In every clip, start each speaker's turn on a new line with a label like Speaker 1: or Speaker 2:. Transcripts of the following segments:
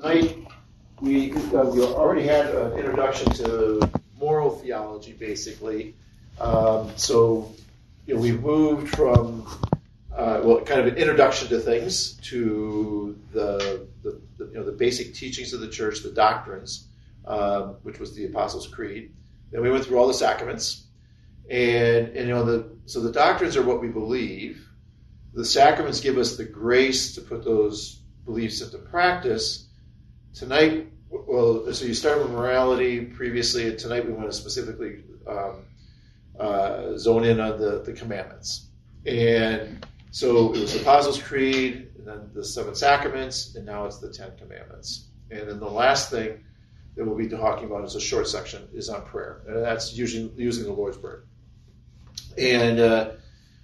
Speaker 1: Tonight, we already had an introduction to moral theology, basically. We've moved from kind of an introduction to things to the basic teachings of the church, the doctrines, which was the Apostles' Creed. Then we went through all the sacraments, so the doctrines are what we believe. The sacraments give us the grace to put those beliefs into practice. Tonight, so you start with morality previously, and tonight we want to specifically zone in on the commandments. And so it was the Apostles' Creed, and then the 7 sacraments, and now it's the 10 commandments. And then the last thing that we'll be talking about is a short section, is on prayer. And that's usually using the Lord's Prayer. And,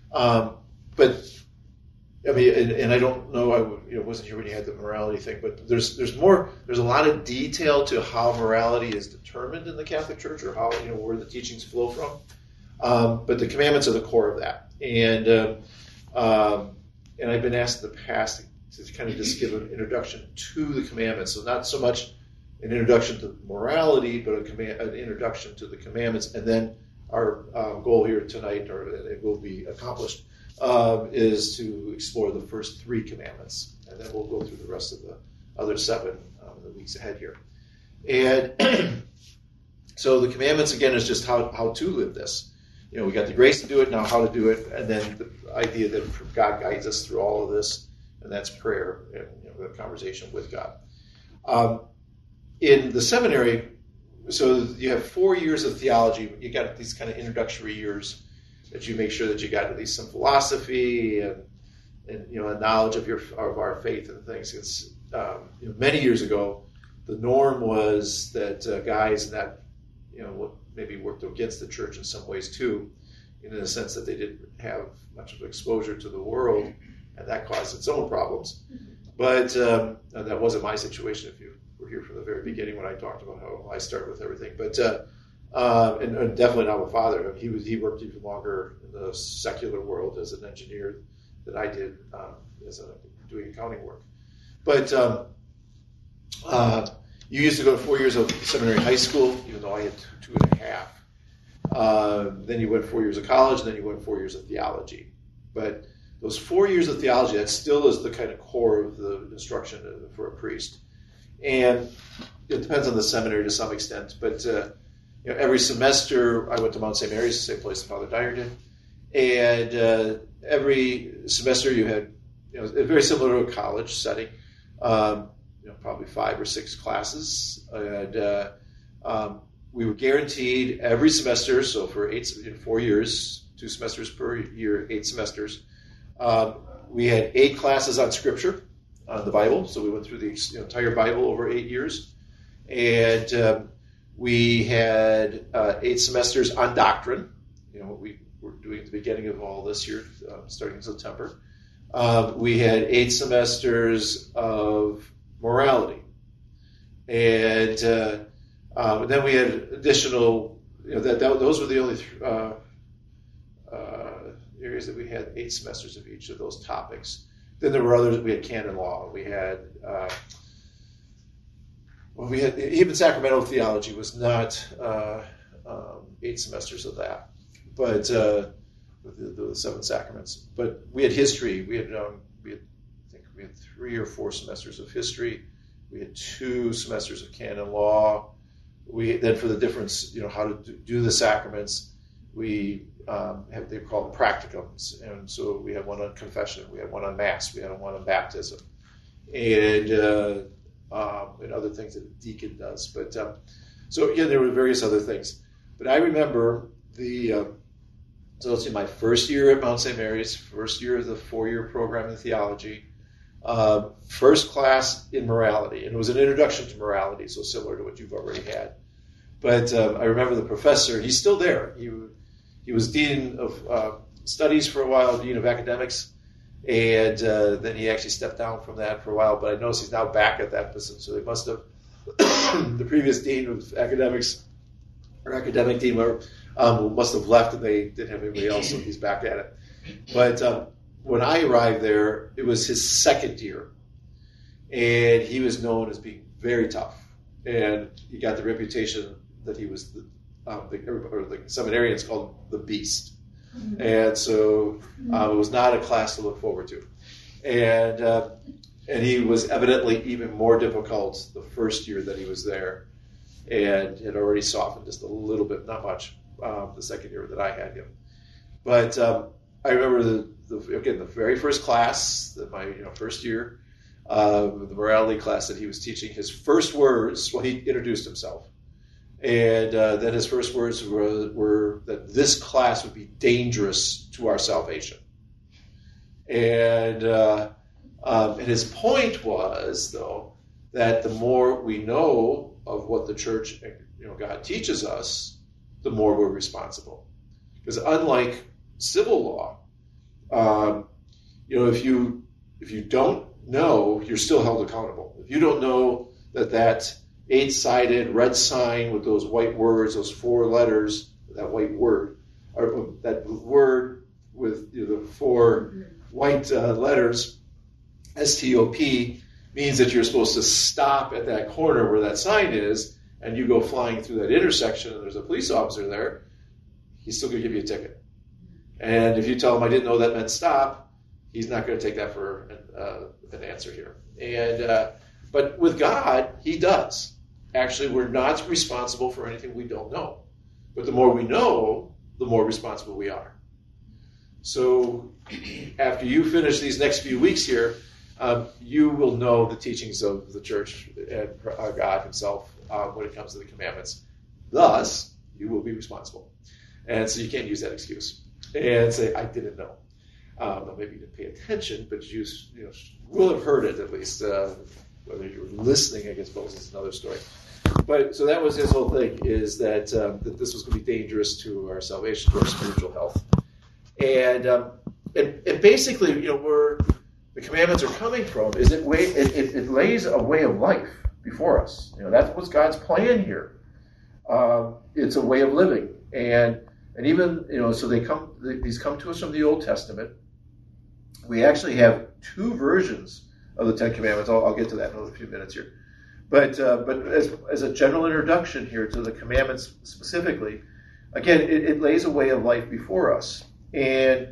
Speaker 1: and I don't know, I wasn't here when you had the morality thing, but there's a lot of detail to how morality is determined in the Catholic Church, or how, where the teachings flow from. But the commandments are the core of that. And I've been asked in the past to kind of just give an introduction to the commandments. So not so much an introduction to morality, but an introduction to the commandments. And then our goal here tonight, or it will be accomplished, is to explore the first 3 commandments. And then we'll go through the rest of the other 7 in the weeks ahead here. And so the commandments, again, is just how to live this. We got the grace to do it, now how to do it, and then the idea that God guides us through all of this, and that's prayer and the conversation with God. In the seminary, so you have 4 years of theology. You got these kind of introductory years that you make sure that you got at least some philosophy and a knowledge of our faith and things. It's many years ago, the norm was that guys that maybe worked against the church in some ways too, in the sense that they didn't have much of exposure to the world, and that caused its own problems. But that wasn't my situation. If you were here from the very beginning when I talked about how I started with everything, but and definitely not with Father. He worked even longer in the secular world as an engineer than I did doing accounting work. But you used to go to 4 years of seminary high school, even though I had 2.5. Then you went 4 years of college, and then you went 4 years of theology. But those 4 years of theology, that still is the kind of core of the instruction for a priest. And it depends on the seminary to some extent. But every semester, I went to Mount St. Mary's, the same place that Father Dyer did. And every semester you had, very similar to a college setting, probably 5 or 6 classes. And we were guaranteed every semester, so for 4 years, 2 semesters per year, 8 semesters, we had 8 classes on Scripture, on the Bible. So we went through the entire Bible over 8 years. And we had 8 semesters on doctrine, what we were doing at the beginning of all this year, starting in September. We had 8 semesters of morality. And then we had additional, those were the only areas that we had 8 semesters of each of those topics. Then there were others. We had canon law. We had even sacramental theology was not 8 semesters of that, but the 7 sacraments. But we had history. We had 3 or 4 semesters of history. We had 2 semesters of canon law. Then for the difference, how to do the sacraments, we they're called practicums, and so we had one on confession, we had one on Mass, we had one on baptism, and other things that a deacon does. But so again, there were various other things. But I remember so let's see, my first year at Mount St. Mary's, first year of the 4-year program in theology, first class in morality, and it was an introduction to morality, so similar to what you've already had. But I remember the professor, he's still there. He was dean of studies for a while, dean of academics, and then he actually stepped down from that for a while, but I noticed he's now back at that position, so they must have, the previous dean of academics, or academic dean, must have left, and they didn't have anybody else, so he's back at it. But when I arrived there, it was his second year, and he was known as being very tough, and he got the reputation that he was the seminarians called the Beast, and so it was not a class to look forward to, and he was evidently even more difficult the first year that he was there, and had already softened just a little bit, not much, the second year that I had him. But I remember the very first class, my first year, the morality class that he was teaching. His first words, well, he introduced himself, and then his first words were that this class would be dangerous to our salvation, and his point was, though, that the more we know of what the church, God teaches us, the more we're responsible. Because unlike civil law, if you don't know, you're still held accountable. If you don't know that 8-sided red sign with those white words, those 4 letters, that white word, or that word with the 4 white letters, STOP, means that you're supposed to stop at that corner where that sign is, and you go flying through that intersection and there's a police officer there, he's still going to give you a ticket. And if you tell him I didn't know that meant stop, he's not going to take that for an answer here. And but with God, he does. Actually, we're not responsible for anything we don't know. But the more we know, the more responsible we are. So after you finish these next few weeks here, you will know the teachings of the church and God himself when it comes to the commandments. Thus, you will be responsible. And so you can't use that excuse and say, I didn't know. Maybe you didn't pay attention, but you will have heard it at least. Whether you were listening, I suppose, is another story. But so that was his whole thing, is that this was going to be dangerous to our salvation, to our spiritual health. And basically, where the commandments are coming from is it lays a way of life before us. That's what's God's plan here. It's a way of living, and even so these come to us from the Old Testament. We actually have 2 versions of the 10 Commandments. I'll get to that in a few minutes here. But as a general introduction here to the commandments specifically, again, it lays a way of life before us, and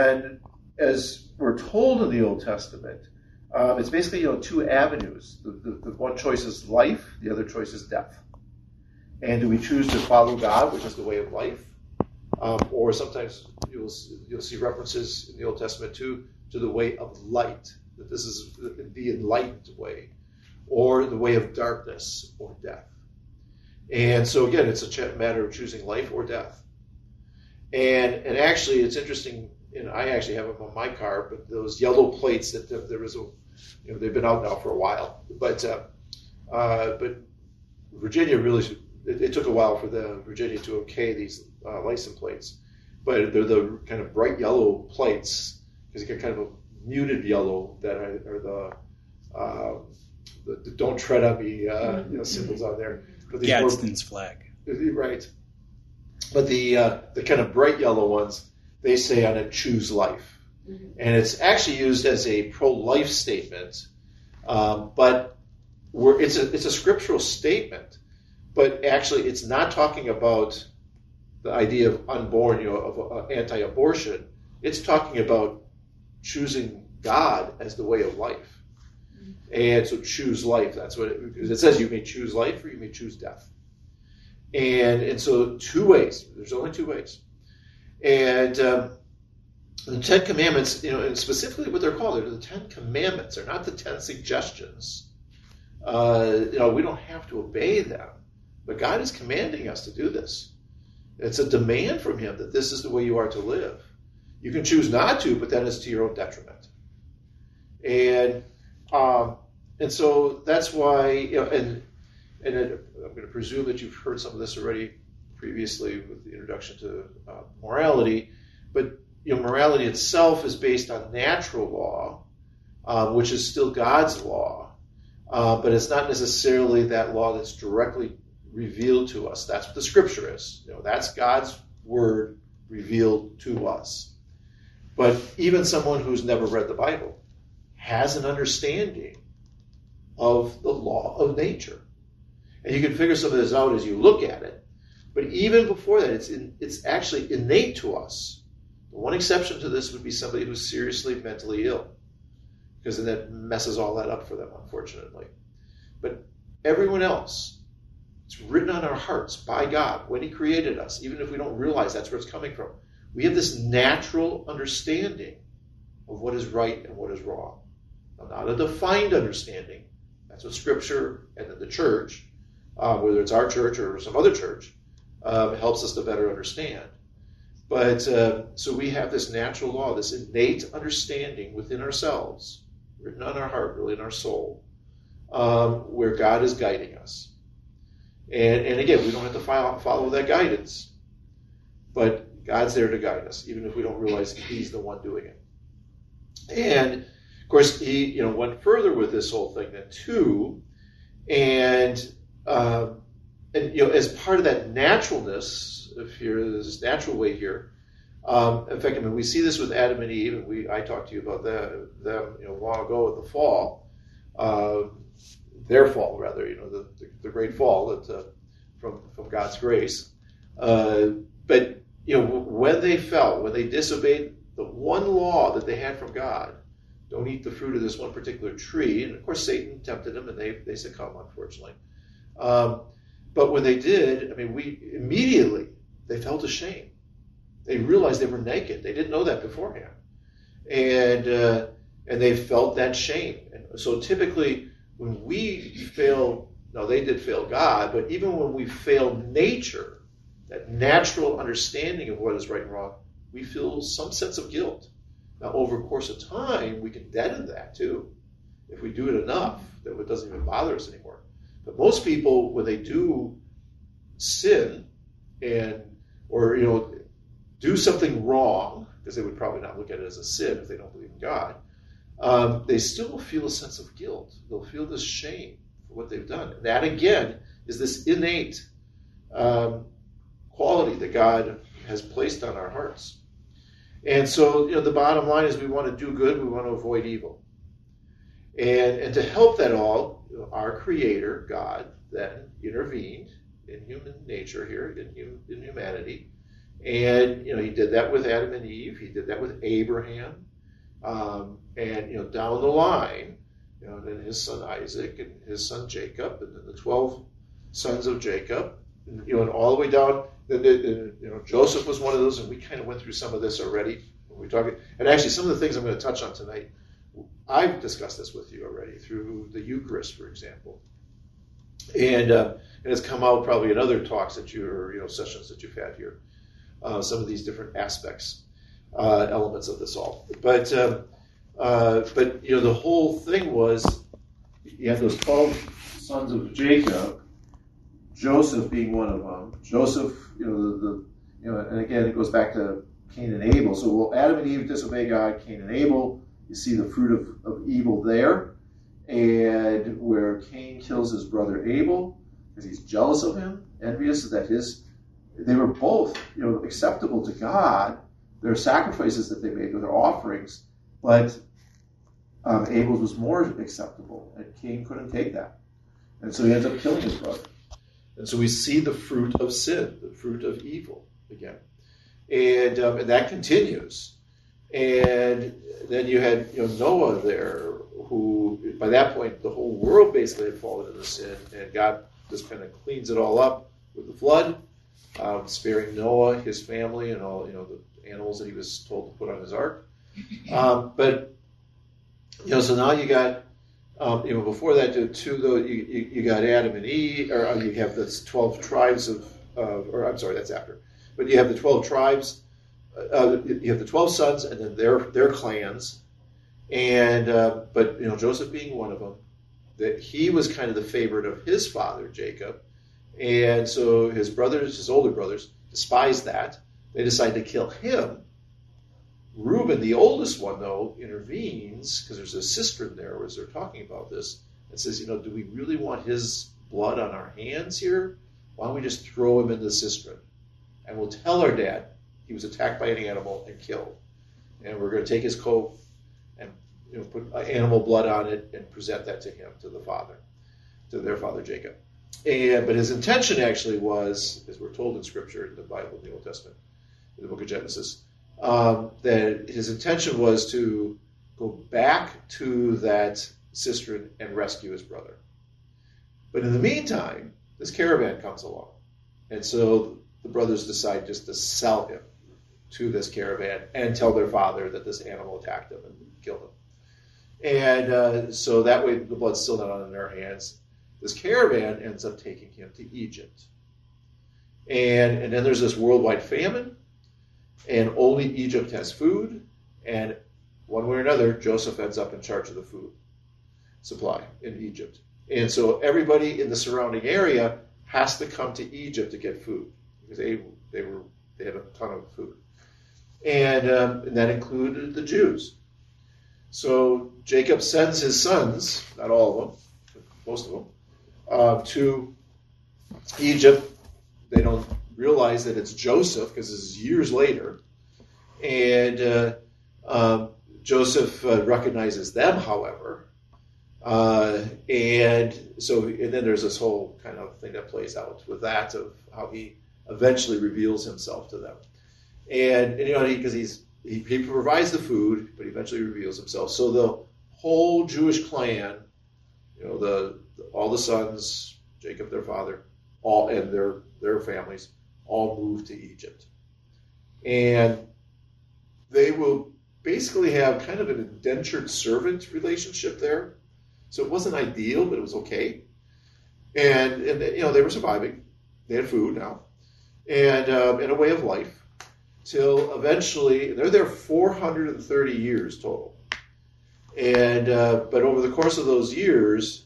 Speaker 1: as we're told in the Old Testament, it's basically 2 avenues. The one choice is life, the other choice is death. And do we choose to follow God, which is the way of life, or sometimes you'll see references in the Old Testament too to the way of light, that this is the enlightened way, or the way of darkness or death. And so again, it's a matter of choosing life or death. And actually, it's interesting. And I actually have them on my car, but those yellow plates that there was they've been out now for a while. But Virginia really, it took a while for Virginia to okay these license plates. But they're the kind of bright yellow plates, because you get kind of a muted yellow that are the "Don't Tread on Me" symbols on there. But
Speaker 2: Gadsden's flag,
Speaker 1: right? But the kind of bright yellow ones, they say on it, choose life. Mm-hmm. And it's actually used as a pro-life statement, but it's a scriptural statement, but actually it's not talking about the idea of unborn, of anti-abortion. It's talking about choosing God as the way of life. Mm-hmm. And so choose life. That's what it says. You may choose life or you may choose death. And so 2 ways. There's only 2 ways. And the 10 Commandments, and specifically what they're called, they're the 10 Commandments. They're not the 10 suggestions. We don't have to obey them, but God is commanding us to do this. It's a demand from Him that this is the way you are to live. You can choose not to, but then it's to your own detriment. And so that's why, and I'm going to presume that you've heard some of this already previously with the introduction to morality, but morality itself is based on natural law, which is still God's law, but it's not necessarily that law that's directly revealed to us. That's what the Scripture is. That's God's word revealed to us. But even someone who's never read the Bible has an understanding of the law of nature. And you can figure some of this out as you look at it. But even before that, it's actually innate to us. The one exception to this would be somebody who's seriously mentally ill, because then that messes all that up for them, unfortunately. But everyone else, it's written on our hearts by God when he created us, even if we don't realize that's where it's coming from. We have this natural understanding of what is right and what is wrong. Now, not a defined understanding. That's what Scripture and then the church, whether it's our church or some other church, helps us to better understand. But so we have this natural law, this innate understanding within ourselves, written on our heart, really in our soul, where God is guiding us. And again, we don't have to follow that guidance, but God's there to guide us, even if we don't realize he's the one doing it. And of course, he went further with this whole thing then too, and as part of that naturalness, if there's this natural way here. In fact, we see this with Adam and Eve, and I talked to you about them long ago with the fall, their fall rather, the great fall that from God's grace. But when they fell, when they disobeyed the one law that they had from God, don't eat the fruit of this one particular tree, and of course Satan tempted them, and they succumbed, unfortunately. But when they did, they felt ashamed. They realized they were naked. They didn't know that beforehand. And they felt that shame. And so typically when we fail, they did fail God, but even when we fail nature, that natural understanding of what is right and wrong, we feel some sense of guilt. Now over a course of time, we can deaden that too. If we do it enough, that it doesn't even bother us anymore. But most people, when they do sin or do something wrong, because they would probably not look at it as a sin if they don't believe in God, they still feel a sense of guilt. They'll feel this shame for what they've done. And that, again, is this innate quality that God has placed on our hearts. And so, the bottom line is we want to do good, we want to avoid evil. And to help that all, our Creator, God, then intervened in human nature here, in humanity. And, he did that with Adam and Eve. He did that with Abraham. And, down the line, then his son Isaac and his son Jacob, and then the 12 sons of Jacob, and all the way down. Then, Joseph was one of those, and we kind of went through some of this already when we talking. And actually, some of the things I'm going to touch on tonight, I've discussed this with you already through the Eucharist, for example. And it's come out probably in other talks that sessions that you've had here. Some of these different aspects, elements of this all. But the whole thing was, you have those 12 sons of Jacob, Joseph being one of them. Joseph, and again, it goes back to Cain and Abel. So Adam and Eve disobey God, Cain and Abel. You see the fruit of evil there. And where Cain kills his brother Abel, because he's jealous of him, envious that they were both, acceptable to God, their sacrifices that they made with their offerings, but Abel's was more acceptable, and Cain couldn't take that. And so he ends up killing his brother. And so we see the fruit of sin, the fruit of evil again. And that continues. And then you had Noah there, who by that point the whole world basically had fallen into sin, and God just kind of cleans it all up with the flood, sparing Noah, his family, and all the animals that he was told to put on his ark. But so now you got before that too, though, you got Adam and Eve, or you have the 12 tribes that's after. But you have the 12 tribes. You have the 12 sons, and then their clans, and but Joseph being one of them, that he was kind of the favorite of his father Jacob, and so his older brothers, despised that. They decide to kill him. Reuben, the oldest one, though, intervenes because there's a cistern there as they're talking about this, and says, do we really want his blood on our hands here? Why don't we just throw him in the cistern, and we'll tell our dad he was attacked by an animal and killed. And we're going to take his coat and put animal blood on it and present that to him, to the father, to their father Jacob. But his intention actually was, as we're told in Scripture, in the Bible, in the Old Testament, in the book of Genesis, that his intention was to go back to that cistern and rescue his brother. But in the meantime, this caravan comes along. And so the brothers decide just to sell him to this caravan and tell their father that this animal attacked him and killed him. And so that way the blood's still not on their hands. This caravan ends up taking him to Egypt. And then there's this worldwide famine, and only Egypt has food, and one way or another, Joseph ends up in charge of the food supply in Egypt. And so everybody in the surrounding area has to come to Egypt to get food, because they had a ton of food. And that included the Jews. So Jacob sends his sons, not all of them, most of them, to Egypt. They don't realize that it's Joseph because this is years later. And Joseph recognizes them, however. And then there's this whole kind of thing that plays out with that, of how he eventually reveals himself to them. And because he provides the food, but he eventually reveals himself. So the whole Jewish clan, all the sons, Jacob their father, all and their families, all move to Egypt. And they will basically have kind of an indentured servant relationship there. So it wasn't ideal, but it was okay. And they were surviving. They had food now, and a way of life, till eventually they're there 430 years total. And but over the course of those years,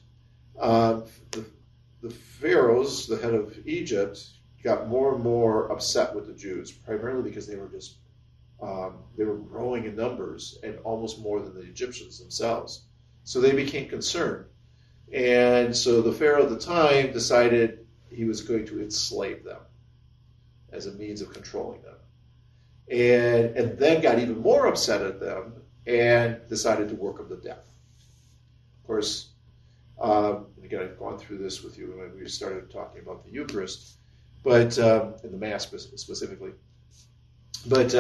Speaker 1: the pharaohs, the head of Egypt, got more and more upset with the Jews, primarily because they were just they were growing in numbers and almost more than the Egyptians themselves. So they became concerned. And so the Pharaoh at the time decided he was going to enslave them as a means of controlling them. And then got even more upset at them and decided to work them to death. Of course, again, I've gone through this with you when we started talking about the Eucharist, but in the Mass specifically. But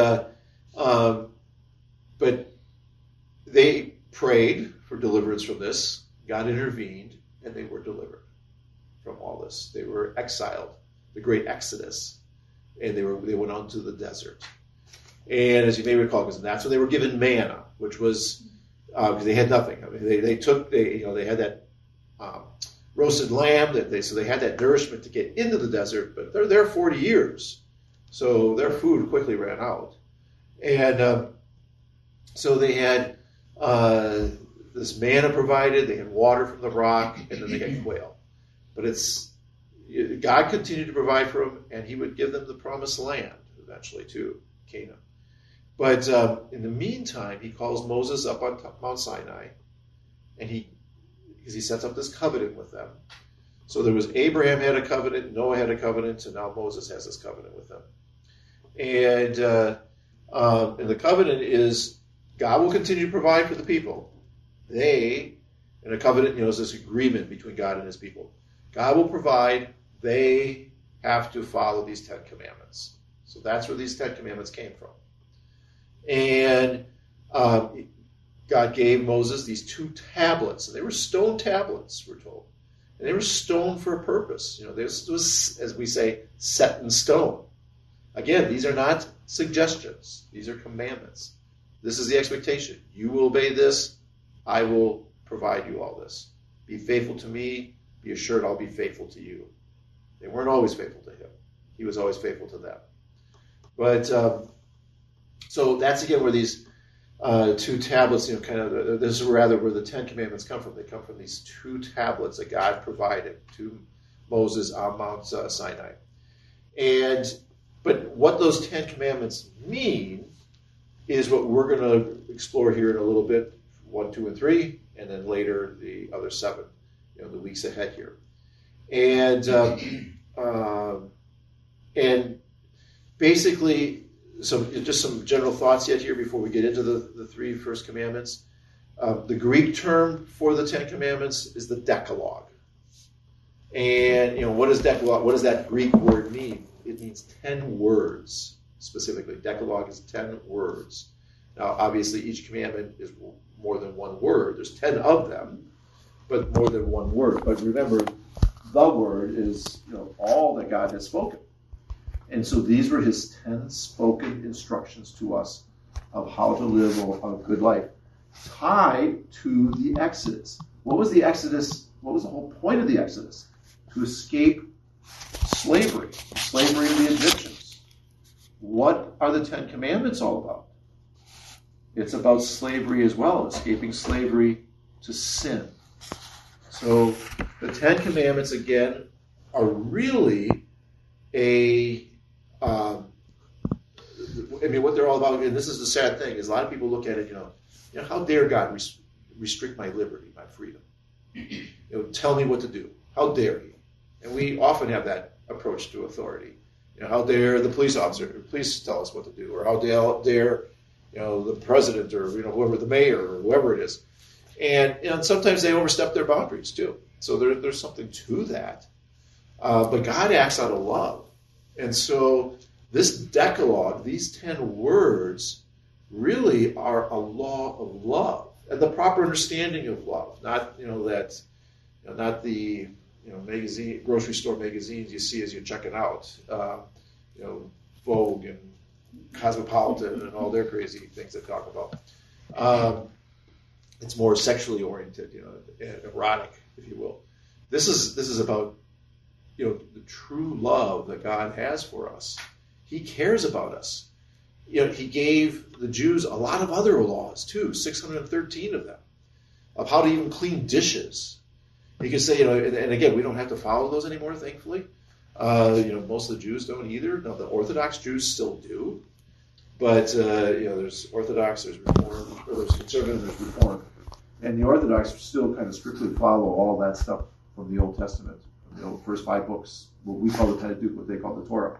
Speaker 1: they prayed for deliverance from this. God intervened, and they were delivered from all this. They were exiled, the great Exodus, and they went on to the desert. And as you may recall, because that's when they were given manna, which was because they had nothing. I mean, they had that roasted lamb so they had that nourishment to get into the desert, but they're there 40 years, so their food quickly ran out. And so they had this manna provided, they had water from the rock, and then they had quail. But God continued to provide for them, and he would give them the promised land eventually too, Canaan. But in the meantime, he calls Moses up on Mount Sinai, and because he sets up this covenant with them. So there was Abraham had a covenant, Noah had a covenant, and now Moses has this covenant with them. And the covenant is God will continue to provide for the people. And a covenant, is this agreement between God and his people. God will provide. They have to follow these 10 commandments. So that's where these 10 commandments came from. And God gave Moses these 2 tablets. And they were stone tablets, we're told. And they were stone for a purpose. This was, as we say, set in stone. Again, these are not suggestions. These are commandments. This is the expectation. You will obey this. I will provide you all this. Be faithful to me. Be assured I'll be faithful to you. They weren't always faithful to him. He was always faithful to them. But so that's again where these 2 tablets, this is rather where the 10 commandments come from. They come from these 2 tablets that God provided to Moses on Mount Sinai. But what those 10 commandments mean is what we're going to explore here in a little bit, 1, 2, and 3, and then later the other 7, the weeks ahead here. And basically, just some general thoughts yet here before we get into the 3 first commandments. The Greek term for the Ten Commandments is the Decalogue. And what does Decalogue? What does that Greek word mean? It means 10 words specifically. Decalogue is 10 words. Now, obviously, each commandment is more than one word. There's 10 of them, but more than one word. But remember, the word is all that God has spoken. And so these were his 10 spoken instructions to us of how to live a good life, tied to the Exodus. What was the Exodus? What was the whole point of the Exodus? To escape slavery of the Egyptians. What are the 10 Commandments all about? It's about slavery as well, escaping slavery to sin. So the 10 Commandments, again, are really what they're all about, and this is the sad thing, is a lot of people look at it, how dare God restrict my liberty, my freedom? Tell me what to do. How dare he? And we often have that approach to authority. How dare the police tell us what to do, or how dare the president, or whoever, the mayor, or whoever it is. And sometimes they overstep their boundaries too. So there's something to that. But God acts out of love. And so this Decalogue, these 10 words, really are a law of love and the proper understanding of love. Not not the grocery store magazines you see as you're checking out. Vogue and Cosmopolitan and all their crazy things they talk about. It's more sexually oriented, erotic, if you will. This is about the true love that God has for us. He cares about us. He gave the Jews a lot of other laws too, 613 of them, of how to even clean dishes. You can say, and again, we don't have to follow those anymore, thankfully. Most of the Jews don't either. Now, the Orthodox Jews still do. But, there's Orthodox, there's Reform, or there's Conservative, there's Reform. And the Orthodox still kind of strictly follow all that stuff from the Old Testament, from the first 5 books, what we call the Pentateuch, what they call the Torah.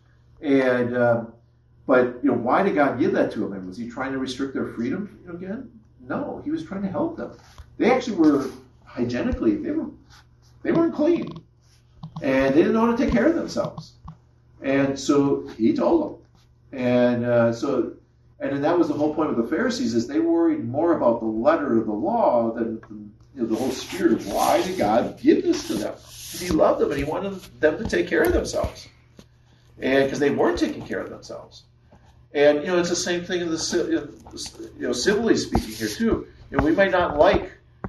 Speaker 1: And, but, why did God give that to them? And was he trying to restrict their freedom again? No, he was trying to help them. They actually were, hygienically, they weren't clean. And they didn't know how to take care of themselves. And so he told them. And then that was the whole point of the Pharisees, is they worried more about the letter of the law than the whole spirit of why did God give this to them? Because he loved them and he wanted them to take care of themselves. And because they weren't taking care of themselves. And it's the same thing in the civilly speaking here too. We might not like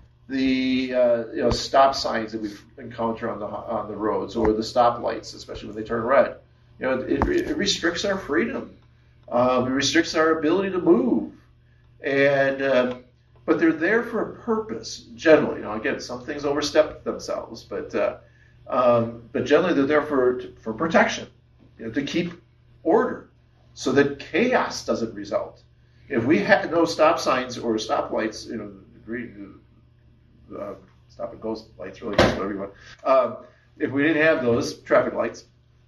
Speaker 1: the stop signs that we encounter on the roads, or the stoplights, especially when they turn red. It restricts our freedom. It restricts our ability to move. And but they're there for a purpose. Generally, again, some things overstep themselves, but generally they're there for protection, to keep order, so that chaos doesn't result. If we had no stop signs or stoplights, stop and go lights, really, whatever you want. If we didn't have those traffic lights,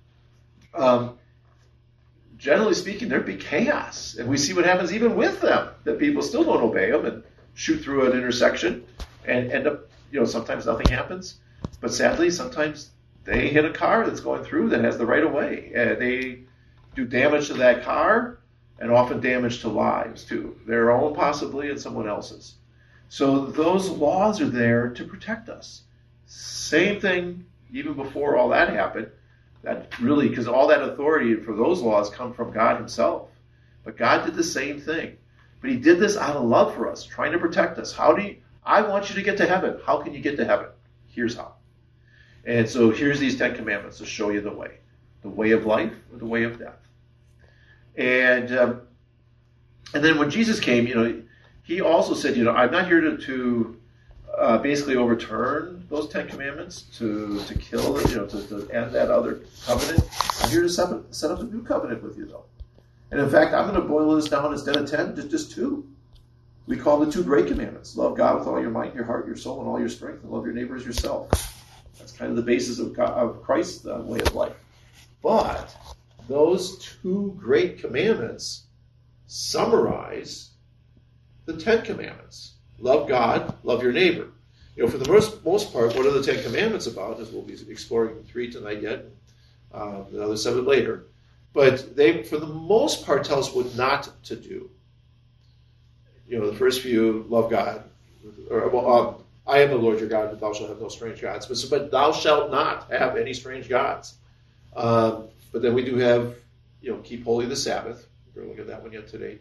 Speaker 1: generally speaking, there'd be chaos. And we see what happens even with them, that people still don't obey them and shoot through an intersection and end up, sometimes nothing happens. But sadly, sometimes they hit a car that's going through that has the right of way. And they do damage to that car, and often damage to lives too. Their own possibly, and someone else's. So those laws are there to protect us. Same thing even before all that happened. That really, because all that authority for those laws come from God himself. But God did the same thing. But he did this out of love for us, trying to protect us. I want you to get to heaven. How can you get to heaven? Here's how. And so here's these 10 Commandments to show you the way of life or the way of death. And then when Jesus came, he also said, I'm not here to basically overturn those 10 Commandments, to kill, to end that other covenant. I'm here to set up a new covenant with you, though. And in fact, I'm going to boil this down instead of 10, just 2. We call the 2 great commandments. Love God with all your mind, your heart, your soul, and all your strength, and love your neighbor as yourself. That's kind of the basis of Christ's way of life. But those 2 great commandments summarize the 10 Commandments. love God, love your neighbor. For the most part, what are the Ten Commandments about? As we'll be exploring 3 tonight yet, the other 7 later. But they, for the most part, tell us what not to do. The first few, love God. I am the Lord your God, but thou shalt have no strange gods. But thou shalt not have any strange gods. But then we do have, keep holy the Sabbath. We're going to look at that one yet tonight.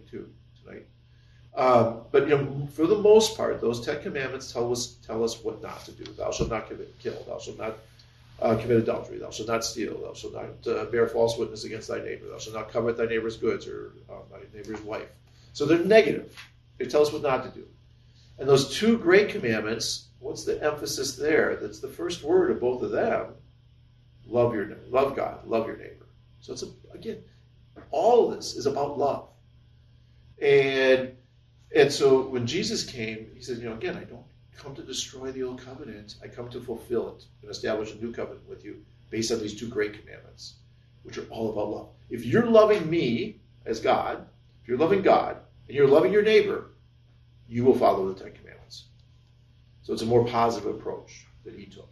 Speaker 1: But for the most part, those 10 Commandments tell us what not to do. Thou shalt not kill. Thou shalt not commit adultery. Thou shalt not steal. Thou shalt not bear false witness against thy neighbor. Thou shalt not covet thy neighbor's goods or thy neighbor's wife. So they're negative. They tell us what not to do. And those 2 great commandments, what's the emphasis there? That's the first word of both of them. Love God, love your neighbor. So it's again, all of this is about love. And so when Jesus came, he said, again, I don't come to destroy the old covenant. I come to fulfill it and establish a new covenant with you based on these 2 great commandments, which are all about love. If you're loving me as God, if you're loving God, and you're loving your neighbor, you will follow the 10 Commandments. So it's a more positive approach that he took.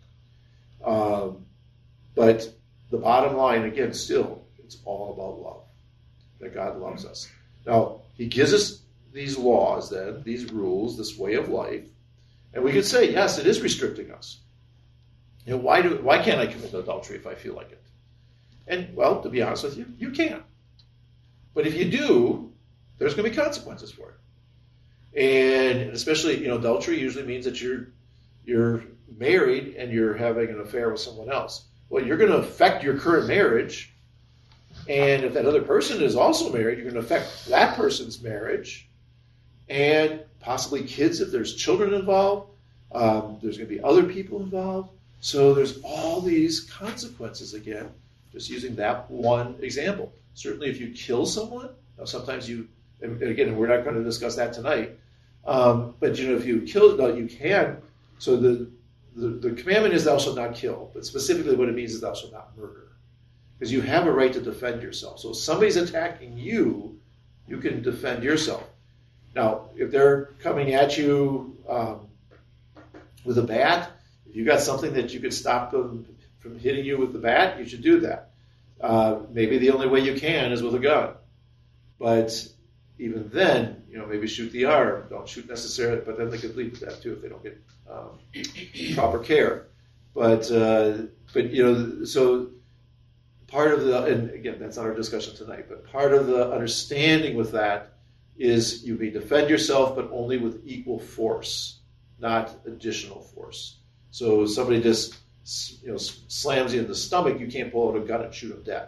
Speaker 1: But the bottom line, again, still, it's all about love, that God loves us. Now, he gives us these laws then, these rules, this way of life, and we could say, yes, it is restricting us. Why can't I commit adultery if I feel like it? And, well, to be honest with you, you can. But if you do, there's going to be consequences for it. And especially, adultery usually means that you're married and you're having an affair with someone else. Well, you're going to affect your current marriage. And if that other person is also married, you're going to affect that person's marriage and possibly kids if there's children involved. There's going to be other people involved. So there's all these consequences again, just using that one example. Certainly if you kill someone, now sometimes and again, we're not going to discuss that tonight, but if you kill, no, you can. So the commandment is thou shalt not kill, but specifically what it means is thou shalt not murder. Because you have a right to defend yourself. So if somebody's attacking you, you can defend yourself. Now, if they're coming at you with a bat, if you got something that you could stop them from hitting you with the bat, you should do that. Maybe the only way you can is with a gun. But even then, maybe shoot the arm. Don't shoot necessarily, but then they could bleed to death too if they don't get proper care. But so part of and again, that's not our discussion tonight, but part of the understanding with that is you may defend yourself, but only with equal force, not additional force. So if somebody just slams you in the stomach, you can't pull out a gun and shoot them dead.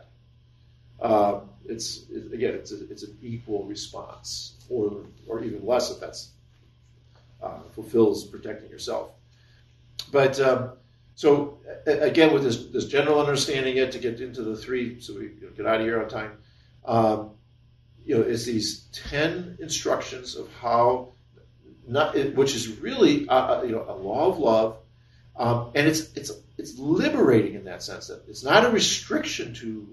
Speaker 1: It's an equal response, or even less if that's fulfills protecting yourself. But so again, with this general understanding, to get into the 3, so we get out of here on time. It's these 10 instructions of how which is really a law of love, and it's liberating in that sense that it's not a restriction to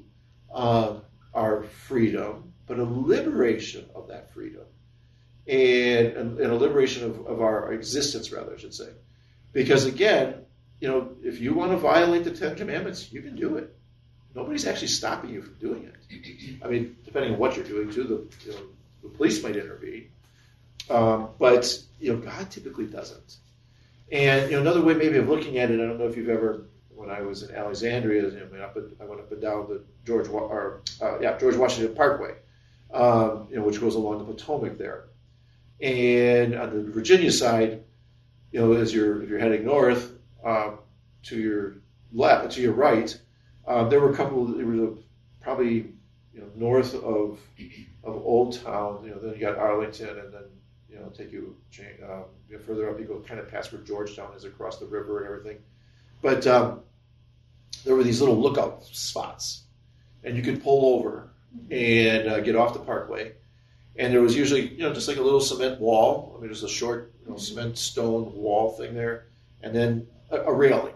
Speaker 1: our freedom, but a liberation of that freedom, and a liberation of our existence, rather, I should say. Because again, if you want to violate the 10 Commandments, you can do it. Nobody's actually stopping you from doing it. I mean, depending on what you're doing, too, the police might intervene. But God typically doesn't. And another way maybe of looking at it, I don't know if you've ever, when I was in Alexandria, I went up and down the George Washington Parkway, which goes along the Potomac there. And on the Virginia side, if you're heading north, to your left, to your right, there were probably north of Old Town. Then you got Arlington, and then take you further up. You go kind of past where Georgetown is across the river and everything. But there were these little lookout spots, and you could pull over and get off the parkway. And there was usually just like a little cement wall. I mean, there's a short cement stone wall thing there, and then a railing.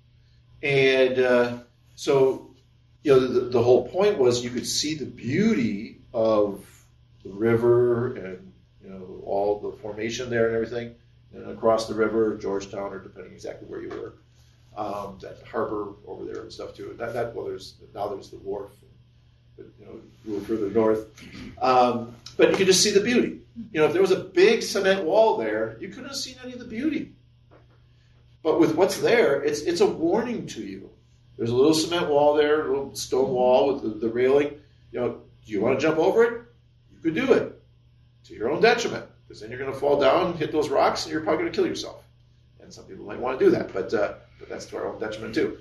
Speaker 1: And so the whole point was you could see the beauty of the river and all the formation there and everything and across the river, Georgetown, or depending exactly where you were, that harbor over there and stuff too. There's the wharf, but a little further north. But you could just see the beauty. If there was a big cement wall there, you couldn't have seen any of the beauty. But with what's there, it's a warning to you. There's a little cement wall there, a little stone wall with the railing. Do you want to jump over it? You could do it to your own detriment, because then you're going to fall down and hit those rocks, and you're probably going to kill yourself. And some people might want to do that, but that's to our own detriment too.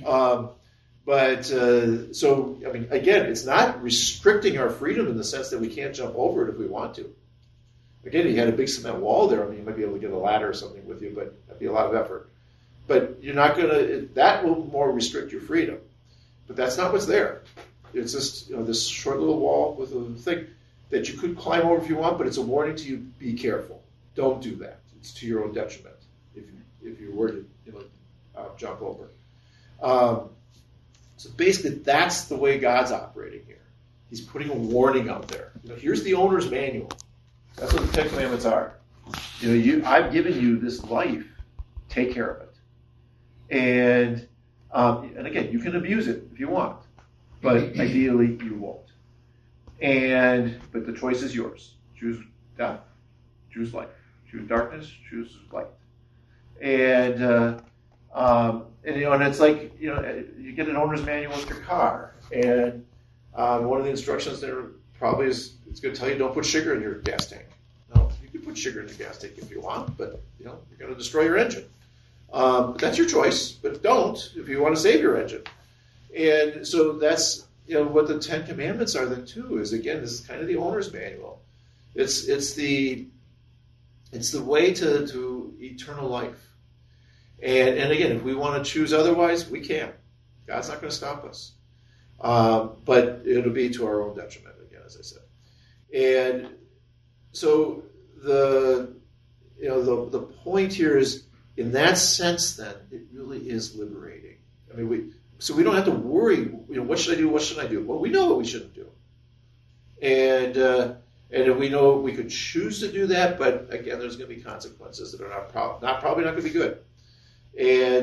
Speaker 1: Again, it's not restricting our freedom in the sense that we can't jump over it if we want to. Again, if you had a big cement wall there, you might be able to get a ladder or something with you, but that'd be a lot of effort. But you're not going to, that will more restrict your freedom. But that's not what's there. It's just, this short little wall with a thing that you could climb over if you want, but it's a warning to you, be careful. Don't do that. It's to your own detriment if you were to jump over. So basically, that's the way God's operating here. He's putting a warning out there. Here's the owner's manual. That's what the Ten Commandments are. I've given you this life. Take care of it. And again, you can abuse it if you want, but ideally you won't. But the choice is yours. Choose death. Choose life. Choose darkness. Choose light. And it's like you get an owner's manual with your car, and one of the instructions there probably is it's going to tell you don't put sugar in your gas tank. No, you can put sugar in your gas tank if you want, but you're going to destroy your engine. That's your choice, but don't if you want to save your engine. And so that's what the Ten Commandments are then too. Is again, this is kind of the owner's manual. It's the way to eternal life. And again, if we want to choose otherwise, we can. God's not going to stop us. But it'll be to our own detriment, again, as I said. And so the point here is, in that sense, then, it really is liberating. We don't have to worry, what should I do, what shouldn't I do? Well, we know what we shouldn't do. And we know we could choose to do that, but again, there's going to be consequences that are probably not going to be good. And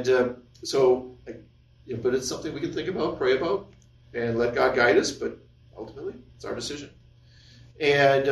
Speaker 1: but it's something we can think about, pray about, and let God guide us, but ultimately, it's our decision. And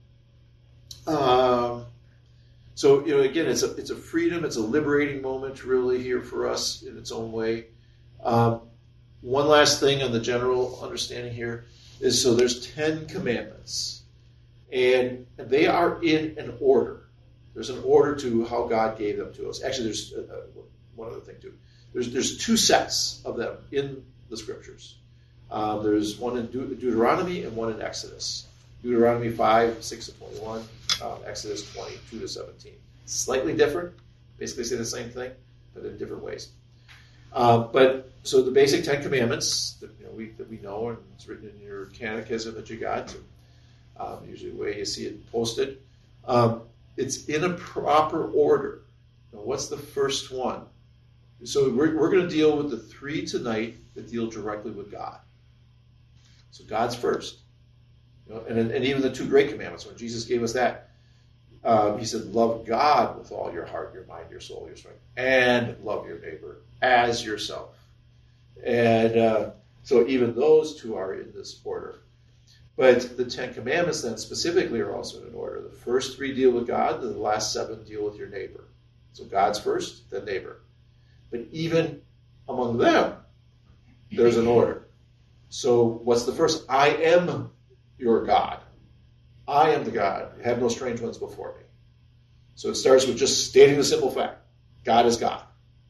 Speaker 1: again, it's a freedom, it's a liberating moment really here for us in its own way. One last thing on the general understanding here is, so there's 10 commandments, and they are in an order. There's an order to how God gave them to us. Actually, there's one other thing too. There's two sets of them in the scriptures. There's one in Deuteronomy and one in Exodus. Deuteronomy 5:6-21, Exodus 22-17. Slightly different, basically say the same thing, but in different ways. So the basic 10 Commandments that we know, and it's written in your catechism that you got, usually the way you see it posted. It's in a proper order. Now, what's the first one? So we're going to deal with the 3 tonight that deal directly with God. So God's first. And even the 2 great commandments, when Jesus gave us that, he said, love God with all your heart, your mind, your soul, your strength, and love your neighbor as yourself. And so even those 2 are in this order. But the 10 Commandments then specifically are also in an order. The first 3 deal with God, the last 7 deal with your neighbor. So God's first, then neighbor. But even among them, there's an order. So what's the first? I am your God. I am the God. Have no strange ones before me. So it starts with just stating the simple fact. God is God.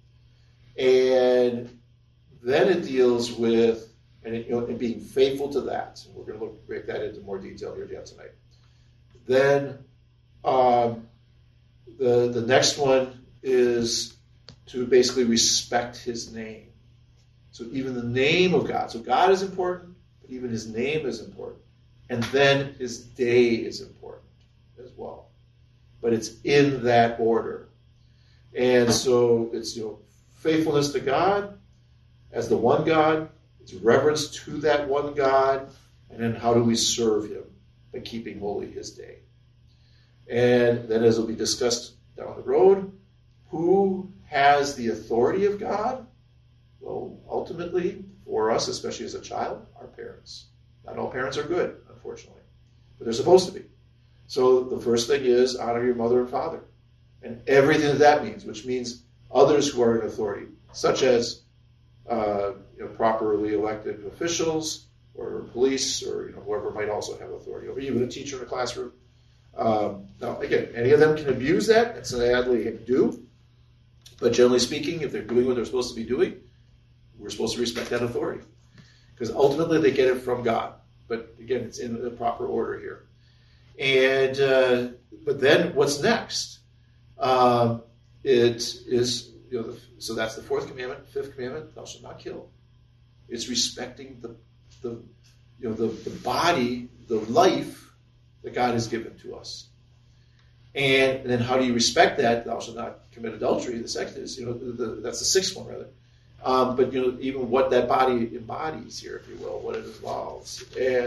Speaker 1: And then it deals with and being faithful to that. And we're going to break that into more detail here again tonight. Then the next one is to basically respect his name. So even the name of God. So God is important, but even his name is important. And then his day is important as well. But it's in that order. And so it's faithfulness to God as the one God. It's reverence to that one God. And then how do we serve him? By keeping holy his day. And then, as will be discussed down the road. Who has the authority of God? Well, ultimately, for us, especially as a child, our parents. Not all parents are good, unfortunately, but they're supposed to be. So the first thing is honor your mother and father, and everything that means, which means others who are in authority, such as properly elected officials or police or whoever might also have authority over you, even a teacher in a classroom. Now, again, any of them can abuse that, and sadly do. But generally speaking, if they're doing what they're supposed to be doing, we're supposed to respect that authority. Because ultimately they get it from God. But again, it's in the proper order here. And but then what's next? It is, so that's the fourth commandment. Fifth commandment, thou shalt not kill. It's respecting the body, the life that God has given to us. And then how do you respect that? Thou shalt not commit adultery. The second is, that's the sixth one, rather. But even what that body embodies here, if you will, what it involves.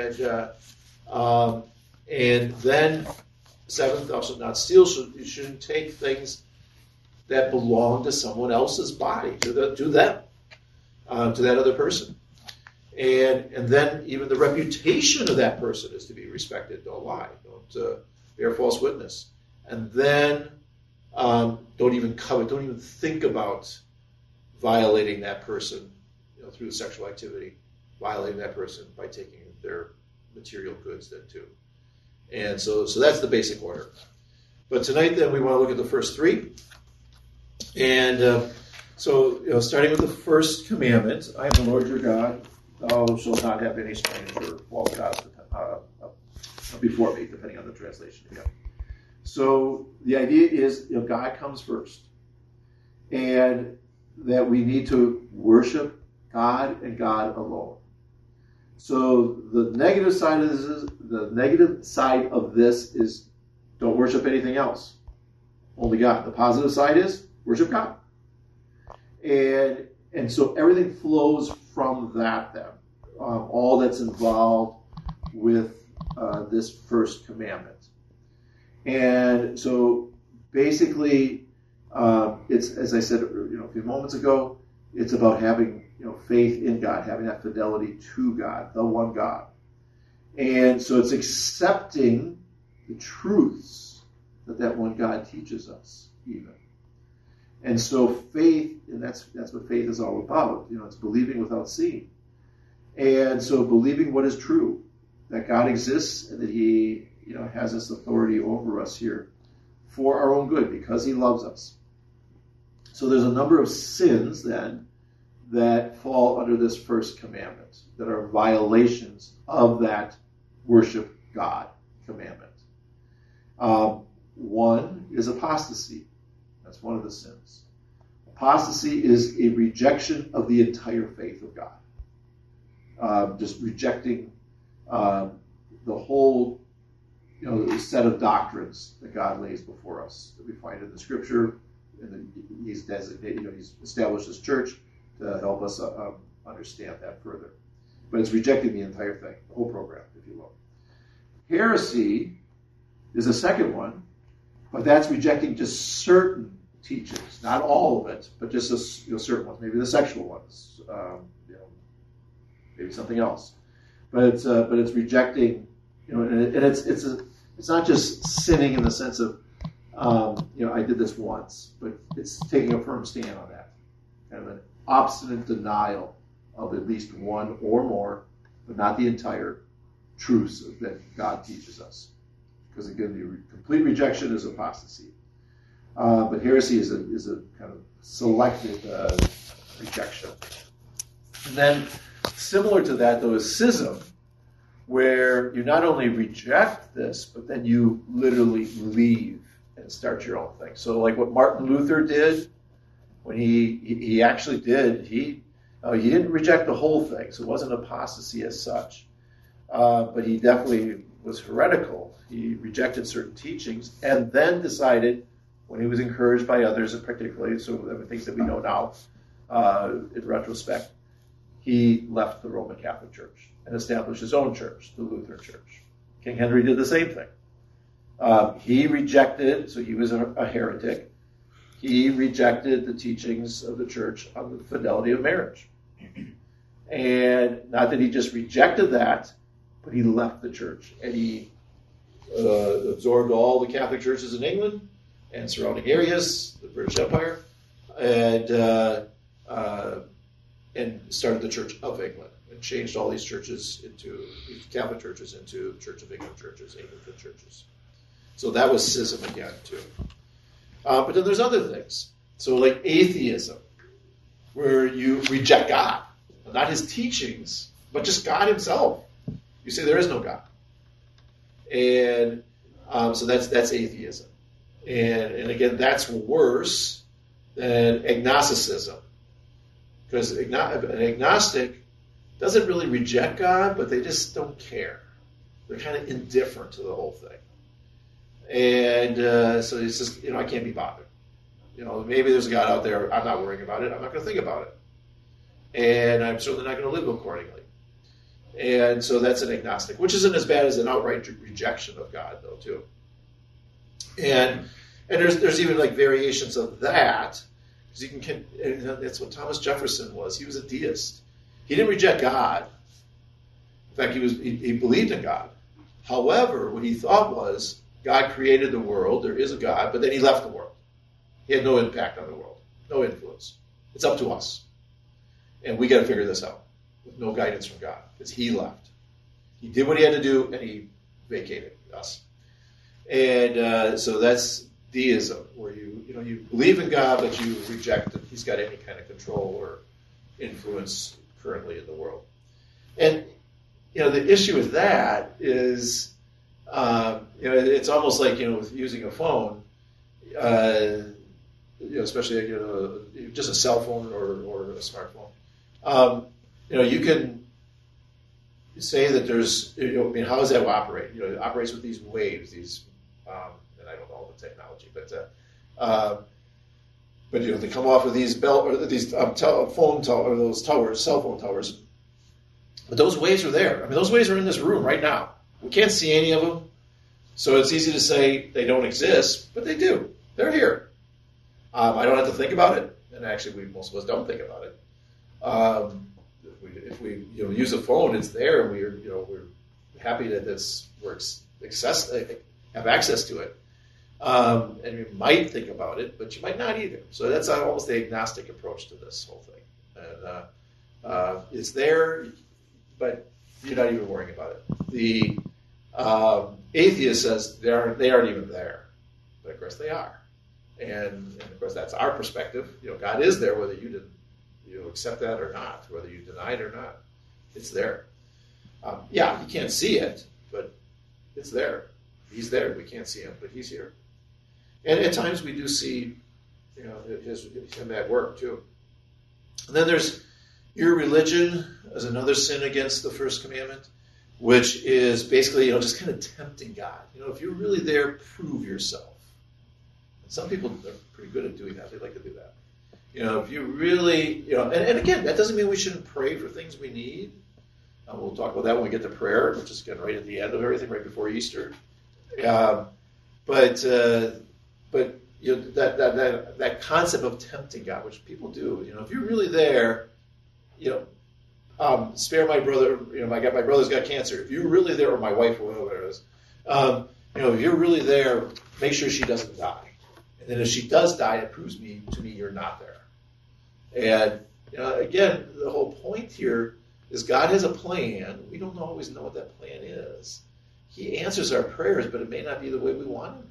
Speaker 1: And then seventh, thou shalt not steal. You shouldn't take things that belong to someone else's body, to them, to that other person. And then even the reputation of that person is to be respected. Don't lie. Don't bear false witness. And then don't even covet. Don't even think about violating that person through sexual activity, violating that person by taking their material goods then too. And so that's the basic order. But tonight then we want to look at the first three. And starting with the first commandment, I am the Lord your God. Thou shalt not have any stranger false gods before me, depending on the translation. Yeah. So the idea is God comes first. And that we need to worship God and God alone. So the negative side of this is don't worship anything else. Only God. The positive side is worship God. And so everything flows from that then. All that's involved with this first commandment. And so basically it's, as I said a few moments ago, it's about having faith in God, having that fidelity to God, the one God. And so it's accepting the truths that one God teaches us even. And so faith, and that's what faith is all about. It's believing without seeing. And so believing what is true, that God exists and that He has this authority over us here for our own good because He loves us. So there's a number of sins then that fall under this first commandment that are violations of that worship God commandment. One is apostasy. That's one of the sins. Apostasy is a rejection of the entire faith of God. Just rejecting the whole set of doctrines that God lays before us that we find in the Scripture. And He's designated, He's established His church to help us understand that further. But it's rejecting the entire thing, the whole program, if you will. Heresy is a second one, but that's rejecting just certain teachings, not all of it, but just certain ones, maybe the sexual ones, maybe something else. But it's rejecting, and it's not just sinning in the sense of I did this once, but it's taking a firm stand on that. Kind of an obstinate denial of at least one or more, but not the entire truths that God teaches us. Because again, the complete rejection is apostasy. But heresy is a kind of selective rejection. And then, similar to that, though, is schism, where you not only reject this, but then you literally leave and start your own thing. So like what Martin Luther did, when he actually did, he didn't reject the whole thing, so it wasn't apostasy as such. But he definitely was heretical. He rejected certain teachings and then decided, when he was encouraged by others, and particularly some of the things that we know now in retrospect, he left the Roman Catholic Church and established his own church, the Lutheran Church. King Henry did the same thing. He rejected, so he was a heretic. He rejected the teachings of the church on the fidelity of marriage. And not that he just rejected that, but he left the church. And he absorbed all the Catholic churches in England and surrounding areas, the British Empire, and started the Church of England and changed all these churches these Catholic churches into Church of England churches, Anglican churches. So that was schism again, too. But then there's other things. So like atheism, where you reject God. Not his teachings, but just God himself. You say there is no God. And so that's atheism. And again, that's worse than agnosticism. Because an agnostic doesn't really reject God, but they just don't care. They're kind of indifferent to the whole thing. And so it's just, I can't be bothered. Maybe there's a God out there. I'm not worrying about it. I'm not going to think about it. And I'm certainly not going to live accordingly. And so that's an agnostic, which isn't as bad as an outright rejection of God, though, too. And there's even like variations of that, because that's what Thomas Jefferson was. He was a deist. He didn't reject God. In fact, he believed in God. However, what he thought was God created the world. There is a God, but then he left the world. He had no impact on the world, no influence. It's up to us. And we got to figure this out with no guidance from God, because he left. He did what he had to do, and he vacated us. And so that's deism, where you believe in God, but you reject that he's got any kind of control or influence currently in the world. And the issue with that is, it's almost like with using a phone. Especially just a cell phone or a smartphone. You can say that there's, how does that operate? It operates with these waves, and I don't know the technology, but they come off of these cell phone towers. But those waves are there. Those waves are in this room right now. We can't see any of them, so it's easy to say they don't exist, but they do. They're here. I don't have to think about it, and actually, most of us don't think about it. If we use a phone, it's there, and we're happy that have access to it. And you might think about it, but you might not either. So that's almost the agnostic approach to this whole thing. And it's there, but you're not even worrying about it. The atheist says they aren't even there, but of course they are. And of course, that's our perspective. God is there, whether you accept that or not, whether you deny it or not. It's there. You can't see it, but it's there. He's there. We can't see him, but he's here. And at times we do see, him at work too. And then there's irreligion as another sin against the first commandment, which is basically, just kind of tempting God. If you're really there, prove yourself. Some people are pretty good at doing that. They like to do that. If you really, and again, that doesn't mean we shouldn't pray for things we need. We'll talk about that when we get to prayer, which is again right at the end of everything, right before Easter. But that concept of tempting God, which people do. If you're really there, spare my brother. My brother's got cancer. If you're really there, or my wife, or whatever it is, if you're really there, make sure she doesn't die. And then if she does die, it proves to me you're not there. And again, the whole point here is God has a plan. We don't always know what that plan is. He answers our prayers, but it may not be the way we want him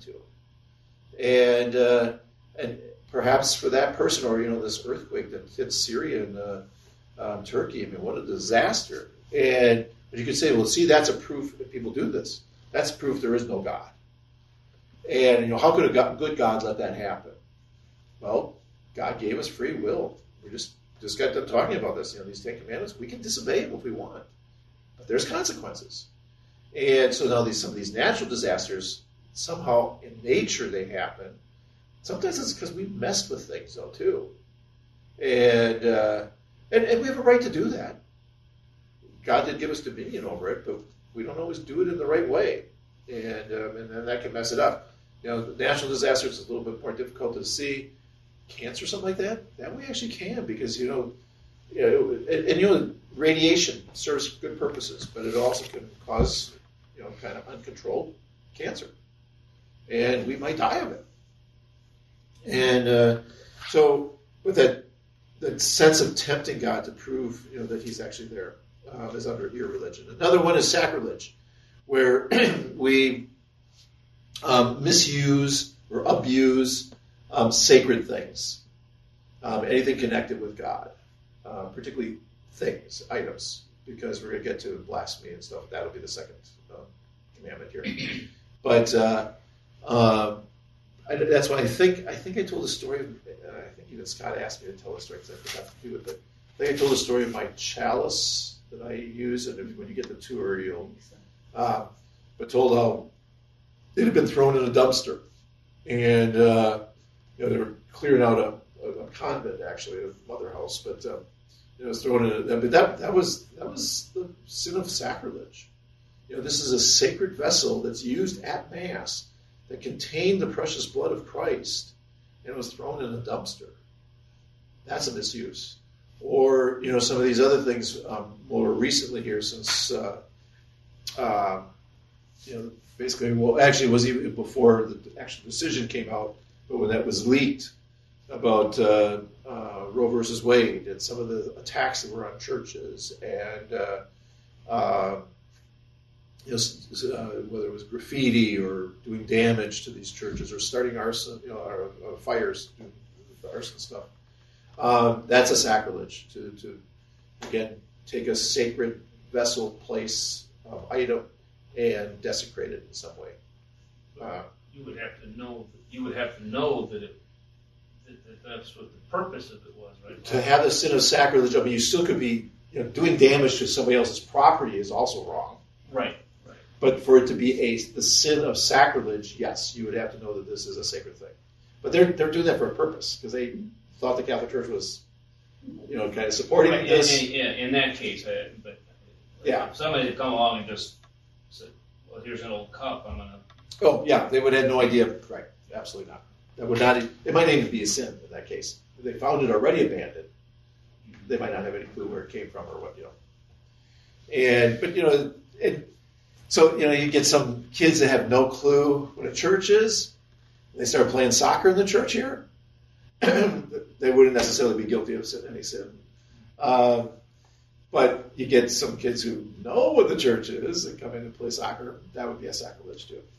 Speaker 1: to. And perhaps for that person, or this earthquake that hit Syria and Turkey, what a disaster. But you could say, well, see, that's a proof that people do this. That's proof there is no God. And how could a good God let that happen? Well, God gave us free will. We just got done talking about this. These 10 Commandments, we can disobey them if we want, but there's consequences. And so now some of these natural disasters, somehow in nature they happen. Sometimes it's because we messed with things, though, too. And we have a right to do that. God did give us dominion over it, but we don't always do it in the right way. and then that can mess it up. Natural disasters is a little bit more difficult to see. Cancer, something like that we actually can, because radiation serves good purposes, but it also can cause kind of uncontrolled cancer, and we might die of it. And so with that sense of tempting God to prove that He's actually there is under irreligion. Another one is sacrilege, where we misuse or abuse sacred things, anything connected with God, particularly things, items, because we're going to get to blasphemy and stuff. That'll be the second commandment here. But that's why I think I told the story. I think even Scott asked me to tell the story because I forgot to do it. But I think I told the story of my chalice that I use, and when you get the tour, you'll. But told how it had been thrown in a dumpster, and they were clearing out a convent, actually, a mother house, but it was thrown in. But that was the sin of sacrilege. This is a sacred vessel that's used at Mass that contained the precious blood of Christ, and it was thrown in a dumpster. That's a misuse. Or some of these other things more recently here, since basically, well, actually, it was even before the actual decision came out, but when that was leaked about Roe versus Wade and some of the attacks that were on churches, and whether it was graffiti or doing damage to these churches or starting arson, fires, arson stuff. That's a sacrilege to again take a sacred vessel, place, item, and desecrate it in some way.
Speaker 2: You would have to know. You would have to know that that's what the purpose of it was, right?
Speaker 1: To have the sin of sacrilege, I mean, you still could be doing damage to somebody else's property is also wrong.
Speaker 2: Right.
Speaker 1: But for it to be the sin of sacrilege, yes, you would have to know that this is a sacred thing. But they're doing that for a purpose, because they thought the Catholic Church was, kind of supporting this.
Speaker 2: In that case, if somebody had come along and just said, "Well, here's an old cup. I'm gonna."
Speaker 1: Oh yeah, they would have no idea. Right? Absolutely not. That would not. It might not even be a sin in that case. If they found it already abandoned, they might not have any clue where it came from or what. So you get some kids that have no clue what a church is. They start playing soccer in the church here. They wouldn't necessarily be guilty of any sin. But you get some kids who know what the church is and come in and play soccer. That would be a sacrilege too.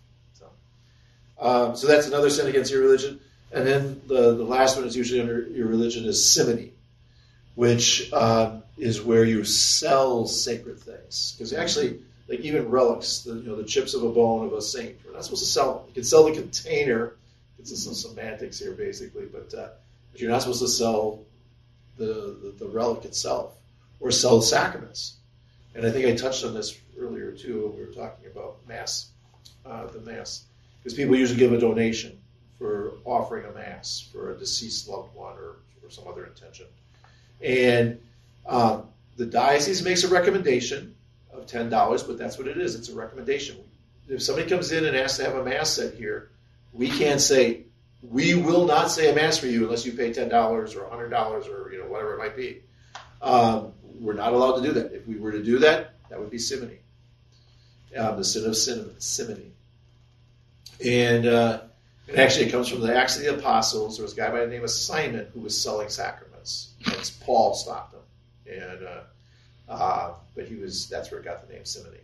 Speaker 1: So that's another sin against irreligion. And then the last one is usually under irreligion is simony, which is where you sell sacred things. Because actually, like even relics, the chips of a bone of a saint, we're not supposed to sell them. You can sell the container. It's some semantics here, basically, but you're not supposed to sell the relic itself or sell the sacraments. And I think I touched on this earlier too when we were talking about Mass, the Mass, because people usually give a donation for offering a Mass for a deceased loved one or some other intention. And the diocese makes a recommendation of $10, but that's what it is. It's a recommendation. If somebody comes in and asks to have a Mass said here, we can't say, we will not say a Mass for you unless you pay $10 or $100 or whatever it might be. We're not allowed to do that. If we were to do that, that would be simony, the sin of simony. And actually it comes from the Acts of the Apostles. There was a guy by the name of Simon who was selling sacraments. And Paul stopped him. And but that's where it got the name simony.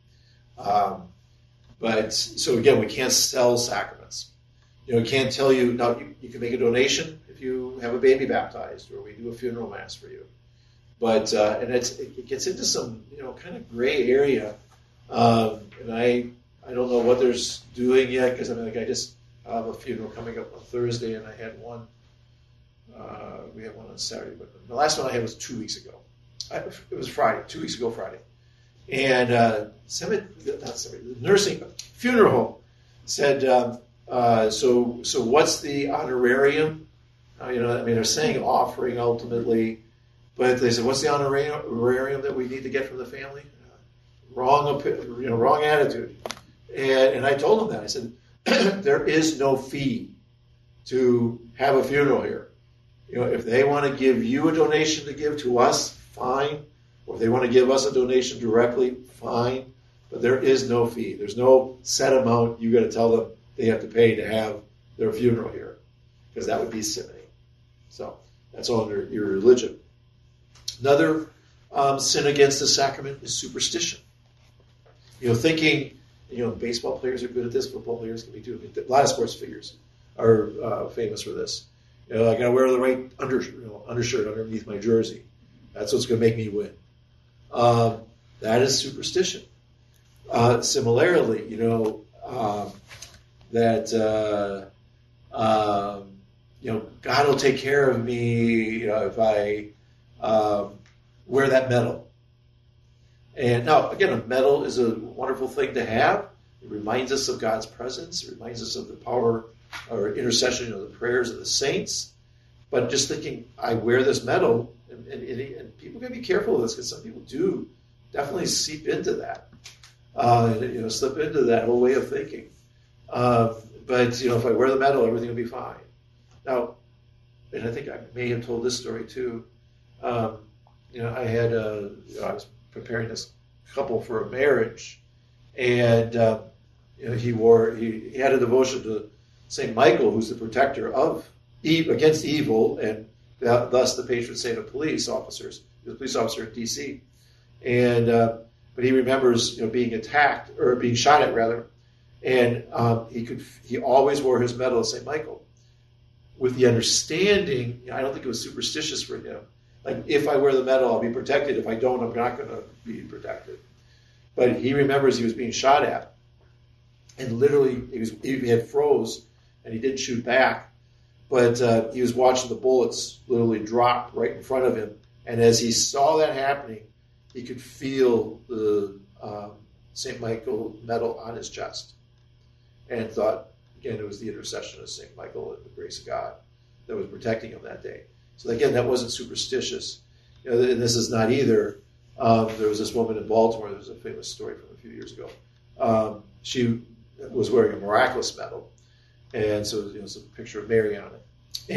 Speaker 1: But so again, we can't sell sacraments. We can't tell you, now you can make a donation if you have a baby baptized, or we do a funeral Mass for you. But and it gets into some kind of gray area, and I don't know what there's doing yet, because I just have a funeral coming up on Thursday, and I had one. We had one on Saturday, but the last one I had was 2 weeks ago. It was Friday, 2 weeks ago Friday, and the nursing funeral home said, so what's the honorarium? They're saying offering ultimately. But they said, what's the honorarium that we need to get from the family? Wrong attitude. And I told him that. I said, there is no fee to have a funeral here. If they want to give you a donation to give to us, fine. Or if they want to give us a donation directly, fine. But there is no fee. There's no set amount you got to tell them they have to pay to have their funeral here, because that would be simony. So that's all under your religion. Another sin against the sacrament is superstition. Thinking, baseball players are good at this, football players can be too. A lot of sports figures are famous for this. I got to wear the right undershirt underneath my jersey. That's what's going to make me win. That is superstition. Similarly, that God will take care of me if I wear that medal. And now, again, a medal is a wonderful thing to have. It reminds us of God's presence. It reminds us of the power or intercession of the prayers of the saints. But just thinking, I wear this medal, and people can be careful of this, because some people do definitely seep into that, slip into that whole way of thinking. But if I wear the medal, everything will be fine. Now, and I think I may have told this story too. I had I was preparing this couple for a marriage, and he had a devotion to Saint Michael, who's the protector of against evil, and thus the patron saint of police officers. He was a police officer in D.C. And but he remembers being attacked, or being shot at rather, and he always wore his medal of Saint Michael, with the understanding. I don't think it was superstitious for him. Like, if I wear the medal, I'll be protected. If I don't, I'm not going to be protected. But he remembers he was being shot at, and literally he had froze, and he didn't shoot back. But he was watching the bullets literally drop right in front of him. And as he saw that happening, he could feel the St. Michael medal on his chest, and thought, again, it was the intercession of St. Michael and the grace of God that was protecting him that day. So again, that wasn't superstitious. And this is not either. There was this woman in Baltimore. There was a famous story from a few years ago. She was wearing a miraculous medal, and so it's a picture of Mary on it.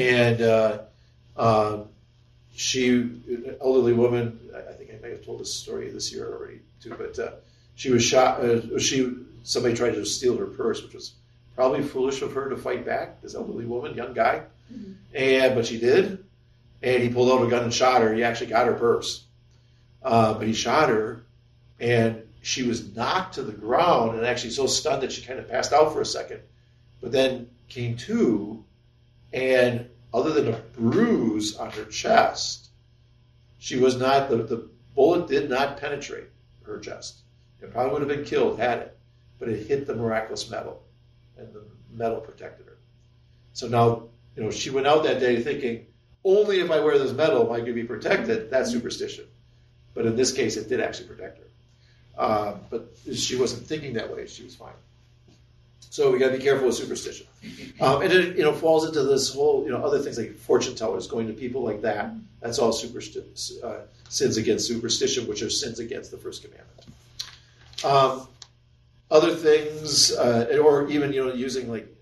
Speaker 1: And she, an elderly woman, I think I may have told this story this year already too, but she was shot. Somebody tried to steal her purse, which was probably foolish of her to fight back. This elderly woman, young guy, but she did. And he pulled out a gun and shot her. He actually got her purse, but he shot her, and she was knocked to the ground and actually so stunned that she kind of passed out for a second, but then came to, and other than a bruise on her chest, she was not, the bullet did not penetrate her chest. It probably would have been killed had it, but it hit the miraculous medal, and the medal protected her. So now, she went out that day thinking, only if I wear this medal am I going to be protected. That's superstition. But in this case, it did actually protect her. But she wasn't thinking that way. She was fine. So we got to be careful with superstition. And it falls into this whole, other things like fortune tellers, going to people like that. That's all sins against superstition, which are sins against the first commandment. Other things, or even, using like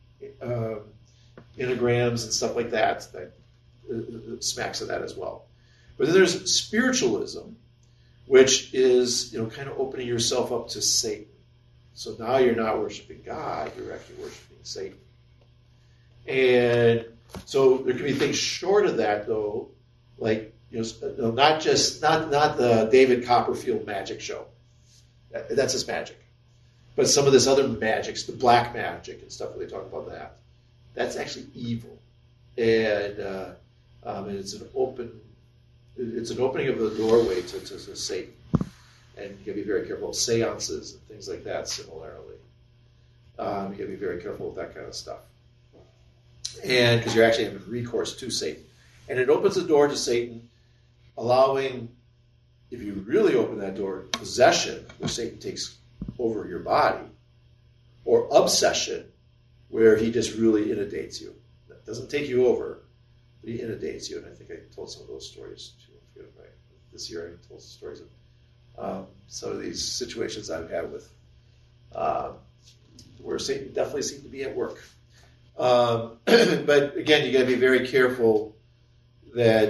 Speaker 1: anagrams and stuff like that smacks of that as well. But then there's spiritualism, which is kind of opening yourself up to Satan. So now you're not worshiping God, you're actually worshiping Satan. And so there can be things short of that, though, like not the David Copperfield magic show. That's his magic. But some of this other magic, the black magic and stuff, where they talk about that, that's actually evil. And it's an opening of the doorway to Satan. And you got to be very careful of seances and things like that. Similarly, you got to be very careful with that kind of stuff, and because you're actually having recourse to Satan, and it opens the door to Satan, allowing, if you really open that door, possession, where Satan takes over your body, or obsession, where he just really inundates you. That doesn't take you over, but he inundates you. And I think I told some of those stories too. This year I told some stories of some of these situations I've had with where Satan definitely seemed to be at work. But again, you got to be very careful that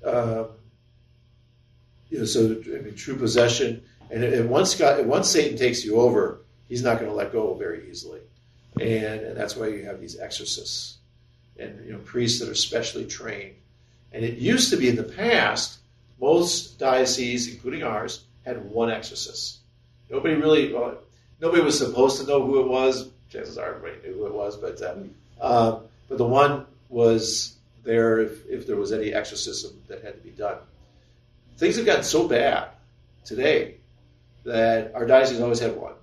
Speaker 1: true possession, and once Satan takes you over, he's not going to let go very easily, and that's why you have these exorcists and priests that are specially trained. And it used to be in the past, most dioceses, including ours, had one exorcist. Nobody was supposed to know who it was. Chances are everybody knew who it was, but the one was there if there was any exorcism that had to be done. Things have gotten so bad today that our diocese always had one,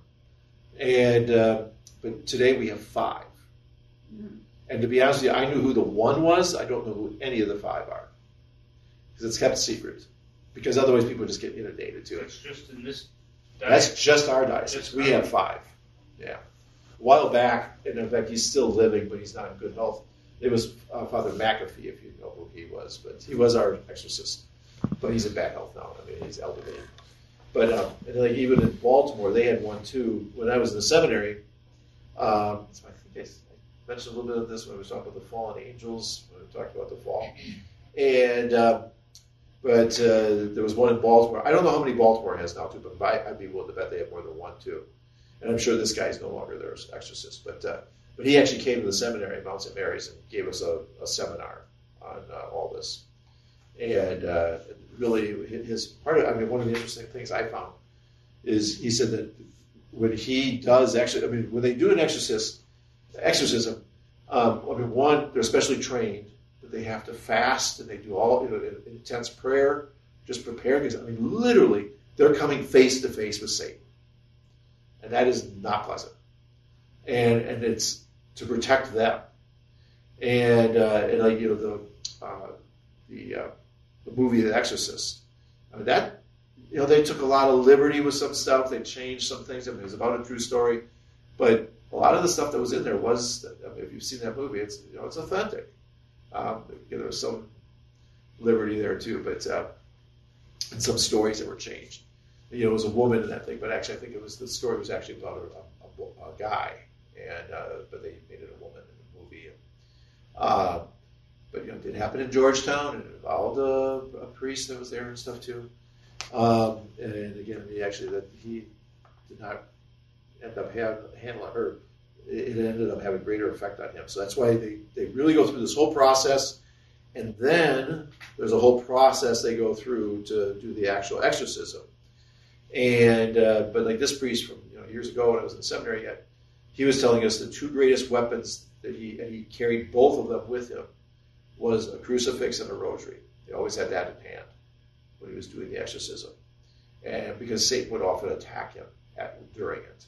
Speaker 1: but today we have 5. Mm-hmm. And to be honest with you, I knew who the one was. I don't know who any of the 5 are because it's kept secret. Because otherwise, people just get inundated to it.
Speaker 2: It's just in this.
Speaker 1: That's just our diocese. We have 5. Yeah. A while back, and in fact, he's still living, but he's not in good health. It was Father McAfee, if you know who he was, but he was our exorcist. But he's in bad health now. I mean, he's elderly. But even in Baltimore, they had one too. When I was in the seminary, I think I mentioned a little bit of this when we were talking about the fallen angels, when we talked about the fall. And but there was one in Baltimore. I don't know how many Baltimore has now too, but I'd be willing to bet they have more than one too. And I'm sure this guy is no longer their exorcist. But he actually came to the seminary at Mount St. Mary's and gave us a seminar on all this. And really, one of the interesting things I found is he said that when he does when they do an exorcism, one, they're specially trained, but they have to fast and they do all intense prayer, just preparing. Because literally, they're coming face to face with Satan, and that is not pleasant. And it's to protect them. And the movie The Exorcist. They took a lot of liberty with some stuff. They changed some things. It was about a true story, but a lot of the stuff that was in there was. If you've seen that movie, it's authentic. There was some liberty there too, but and some stories that were changed. It was a woman in that thing, but actually, I think the story was actually about a guy, but they made it a woman in the movie. But it did happen in Georgetown, and it involved a priest that was there and stuff too. And again, that he did not end up it ended up having greater effect on him. So that's why they really go through this whole process, and then there's a whole process they go through to do the actual exorcism. And but like this priest from years ago when I was in seminary, he was telling us the 2 greatest weapons that he carried, both of them with him, was a crucifix and a rosary. He always had that in hand when he was doing the exorcism, and because Satan would often attack him during it.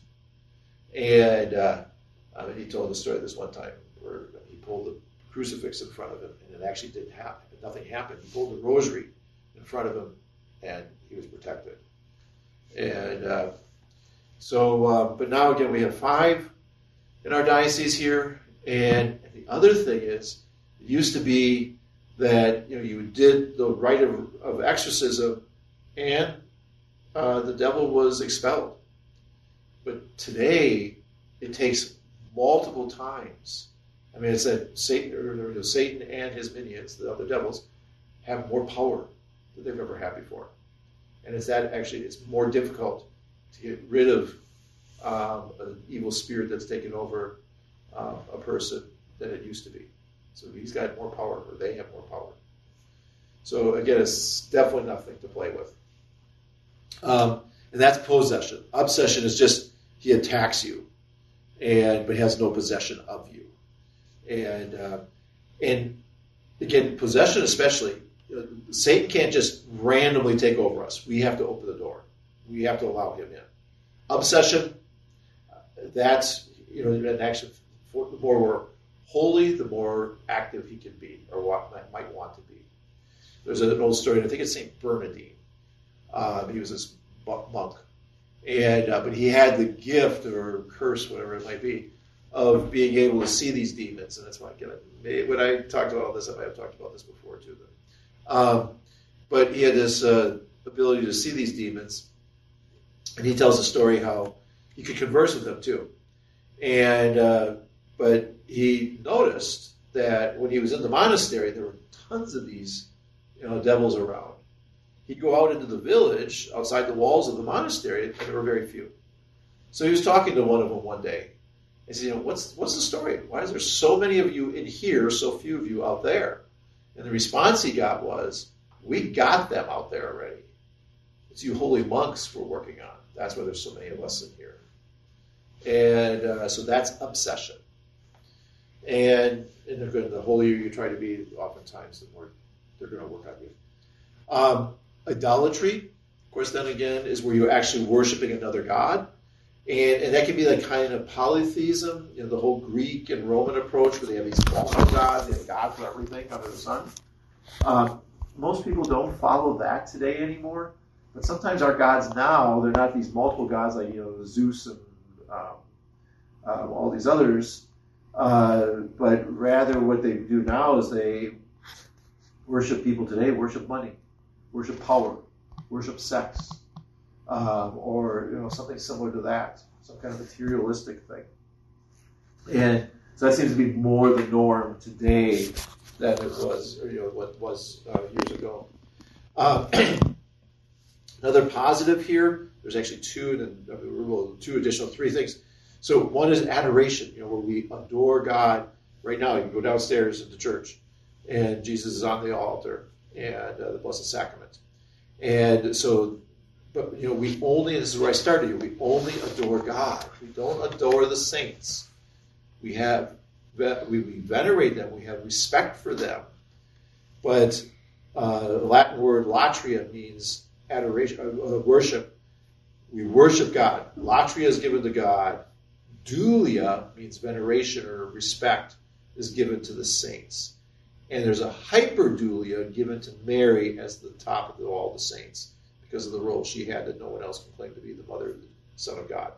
Speaker 1: And he told the story this one time where he pulled the crucifix in front of him, and it actually didn't happen. Nothing happened. He pulled the rosary in front of him, and he was protected. And but now again we have 5 in our diocese here, and the other thing is, it used to be that you did the rite of exorcism, and the devil was expelled. But today, it takes multiple times. It's that Satan and his minions, the other devils, have more power than they've ever had before. And it's more difficult to get rid of an evil spirit that's taken over a person than it used to be. So he's got more power, or they have more power. So again, it's definitely nothing to play with. And that's possession. Obsession is just he attacks you, but has no possession of you. And again, possession especially, Satan can't just randomly take over us. We have to open the door. We have to allow him in. Obsession, that's an action. The more we're holy, the more active he can be, or what might want to be. There's an old story, and I think it's St. Bernardine. He was this monk, but he had the gift or curse, whatever it might be, of being able to see these demons, and that's why when I talked about all this, I might have talked about this before too. But he had this ability to see these demons, and he tells a story how he could converse with them too. And but he noticed that when he was in the monastery, there were tons of these devils around. He'd go out into the village, outside the walls of the monastery, and there were very few. So he was talking to one of them one day. He said, what's the story? Why is there so many of you in here, so few of you out there? And the response he got was, we got them out there already. It's you holy monks we're working on. That's why there's so many of us in here. And so that's obsession. And the holier you try to be, oftentimes, the more they're going to work on you. Idolatry, of course, then again, is where you're actually worshiping another god. And that can be like kind of polytheism, the whole Greek and Roman approach where they have these multiple gods, they have God for everything under the sun. Most people don't follow that today anymore, but sometimes our gods now, they're not these multiple gods like Zeus and all these others, but rather what they do now is they worship people today, worship money, worship power, worship sex. Or something similar to that, some kind of materialistic thing. And so that seems to be more the norm today than it was, what was years ago. Another positive here, there's actually two additional three things. So one is adoration, where we adore God. Right now, you can go downstairs in the church, and Jesus is on the altar, and the Blessed Sacrament. And so, but we only, this is where I started here, we only adore God. We don't adore the saints. We venerate them, we have respect for them. But the Latin word latria means adoration, worship. We worship God. Latria is given to God. Dulia means veneration or respect is given to the saints. And there's a hyperdulia given to Mary as the top of all the saints, because of the role she had that no one else can claim to be the mother of the Son of God.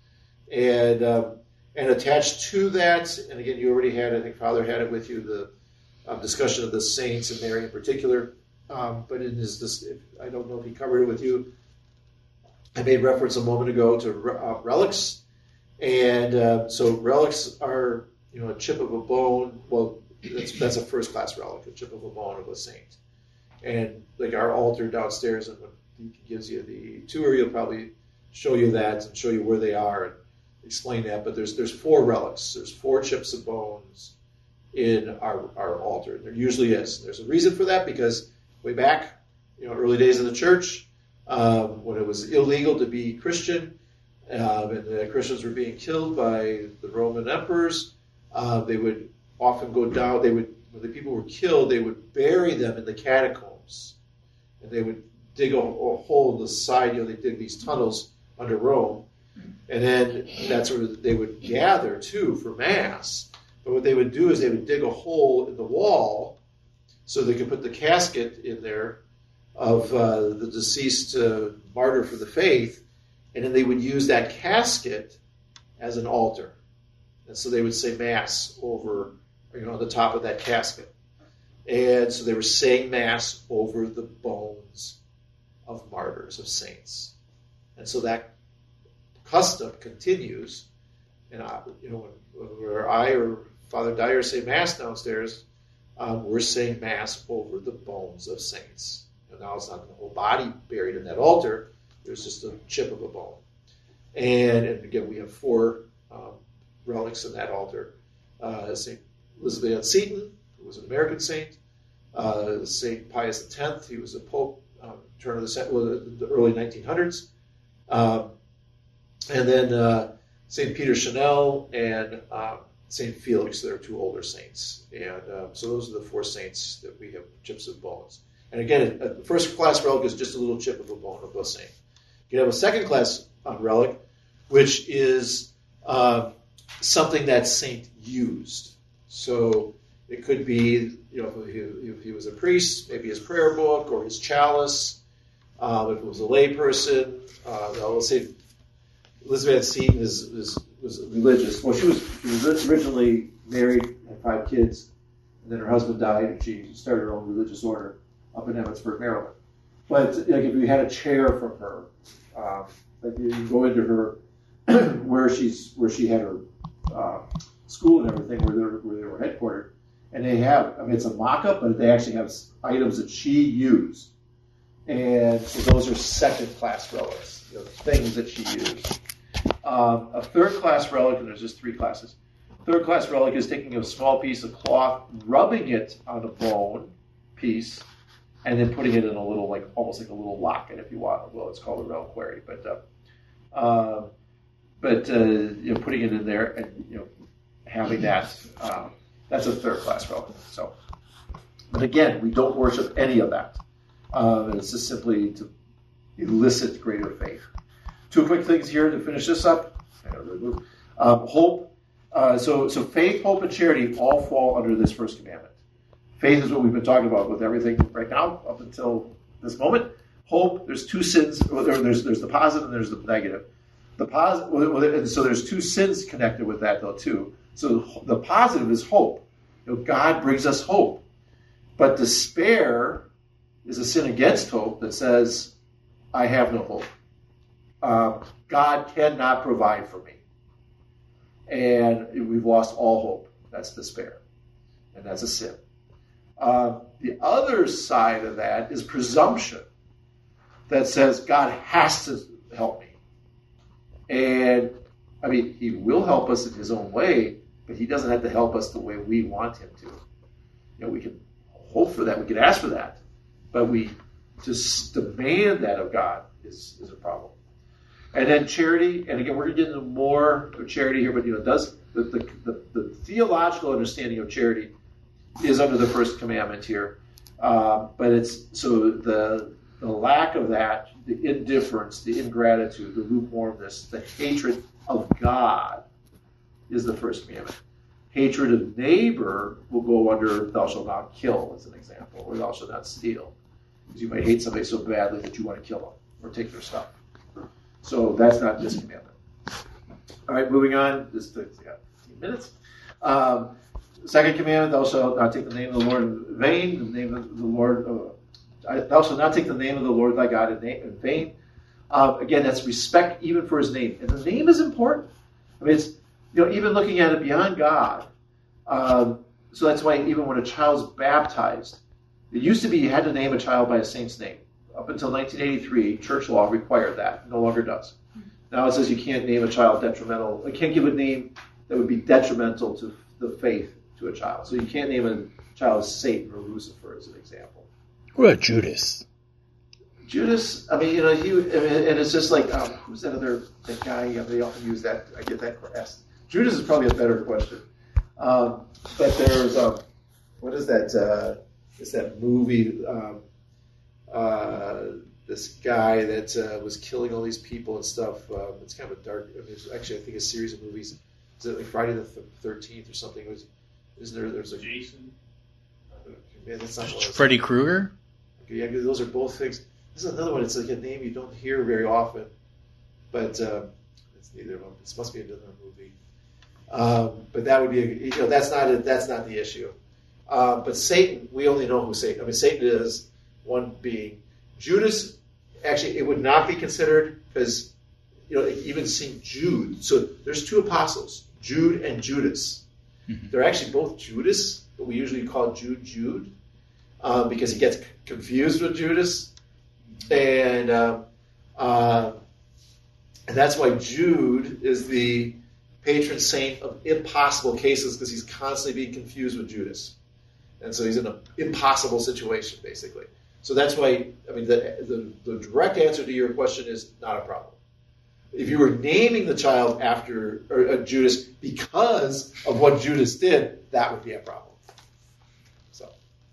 Speaker 1: And attached to that, and again, you already had, I think Father had it with you, the discussion of the saints and Mary in particular. But in I don't know if he covered it with you. I made reference a moment ago to relics. And so relics are, a chip of a bone. Well, that's a first-class relic, a chip of a bone of a saint. And like our altar downstairs, and when he gives you the tour, he'll probably show you that and show you where they are and explain that. But there's 4 relics. There's 4 chips of bones in our altar. There usually is. There's a reason for that, because way back, early days of the church, when it was illegal to be Christian, and the Christians were being killed by the Roman emperors, they would often go down. When the people were killed, they would bury them in the catacombs, and they would dig a hole in the side. They dig these tunnels under Rome, and then that's where they would gather too for Mass. But what they would do is they would dig a hole in the wall so they could put the casket in there of the deceased martyr for the faith, and then they would use that casket as an altar. And so they would say Mass over, on the top of that casket. And so they were saying Mass over the bones of martyrs, of saints. And so that custom continues. And when I or Father Dyer say Mass downstairs, we're saying Mass over the bones of saints. Now it's not the whole body buried in that altar. There's just a chip of a bone. And again, we have 4 relics in that altar. St. Elizabeth Ann Seton, who was an American saint. St. Pius X, he was a pope, turn of the early 1900s. And then St. Peter Chanel and St. Felix, they're 2 older saints. And so those are the 4 saints that we have chips of bones. And again, a first-class relic is just a little chip of a bone of a saint. You can have a second-class relic, which is something that saint used. So it could be, if he was a priest, maybe his prayer book or his chalice. If it was a lay person, let's say Elizabeth Seton was religious. Well, she was originally married, had 5 kids, and then her husband died, and she started her own religious order up in Emmitsburg, Maryland. But if you had a chair from her, like you go into her
Speaker 3: where she had her school and everything, where they were headquartered, and they have, I mean, it's a mock-up, but they actually have items that she used, and so those are second-class relics, things that she used. A third-class relic, and there's just 3 classes. Third-class relic is taking a small piece of cloth, rubbing it on a bone piece, and then putting it in a little, almost like a little locket, if you want. Well, it's called a reliquary, but putting it in there and having that, that's a third-class relic. So, but again, we don't worship any of that. It's just simply to elicit greater faith. 2 quick things here to finish this up. Hope. So faith, hope, and charity all fall under this first commandment. Faith is what we've been talking about with everything right now up until this moment. Hope, there's 2 sins. There's the positive and there's the negative. The positive, and so there's 2 sins connected with that though too. So the positive is hope. God brings us hope, but despair is a sin against hope that says, I have no hope. God cannot provide for me. And we've lost all hope. That's despair. And that's a sin. The other side of that is presumption that says God has to help me. And, I mean, he will help us in his own way, but he doesn't have to help us the way we want him to. We can hope for that. We can ask for that. But we just demand that of God is a problem. And then charity, and again, we're going to get into more of charity here, but does the theological understanding of charity is under the first commandment here. But it's so the lack of that, the indifference, the ingratitude, the lukewarmness, the hatred of God is the first commandment. Hatred of neighbor will go under thou shalt not kill, as an example, or thou shalt not steal. Because you might hate somebody so badly that you want to kill them or take their stuff. So that's not this commandment. All right, moving on. Just got 15 minutes. Second commandment, thou shalt not take the name of the Lord in vain. The name of the Lord, thou shalt not take the name of the Lord thy God in vain. Again, that's respect even for his name. And the name is important. I mean, it's, even looking at it beyond God. So that's why even when a child's baptized, it used to be you had to name a child by a saint's name. Up until 1983, church law required that. No longer does. Now it says you can't name a child detrimental. You can't give a name that would be detrimental to the faith to a child. So you can't name a child Satan or Lucifer as an example.
Speaker 4: What about Judas?
Speaker 3: Judas, I mean, and it's just like, who's that guy? They often use that. I get that asked. Judas is probably a better question. But there's, what is that? It's that movie, this guy that was killing all these people and stuff. It's kind of a dark, actually, I think a series of movies. Is it like Friday the 13th or something? There's a
Speaker 2: Jason?
Speaker 3: Man, that's not what
Speaker 4: Freddy Krueger?
Speaker 3: Yeah, those are both things. This is another one. It's like a name you don't hear very often, but it's neither of them. This must be another movie. But that would be that's not the issue. But Satan, we only know who Satan. I mean, Satan is one being. Judas, actually, it would not be considered because even St. Jude. So there's 2 apostles, Jude and Judas. Mm-hmm. They're actually both Judas, but we usually call Jude because he gets confused with Judas, and that's why Jude is the patron saint of impossible cases because he's constantly being confused with Judas, and so he's in an impossible situation basically. So that's why the direct answer to your question is not a problem. If you were naming the child after Judas because of what Judas did, that would be a problem. So,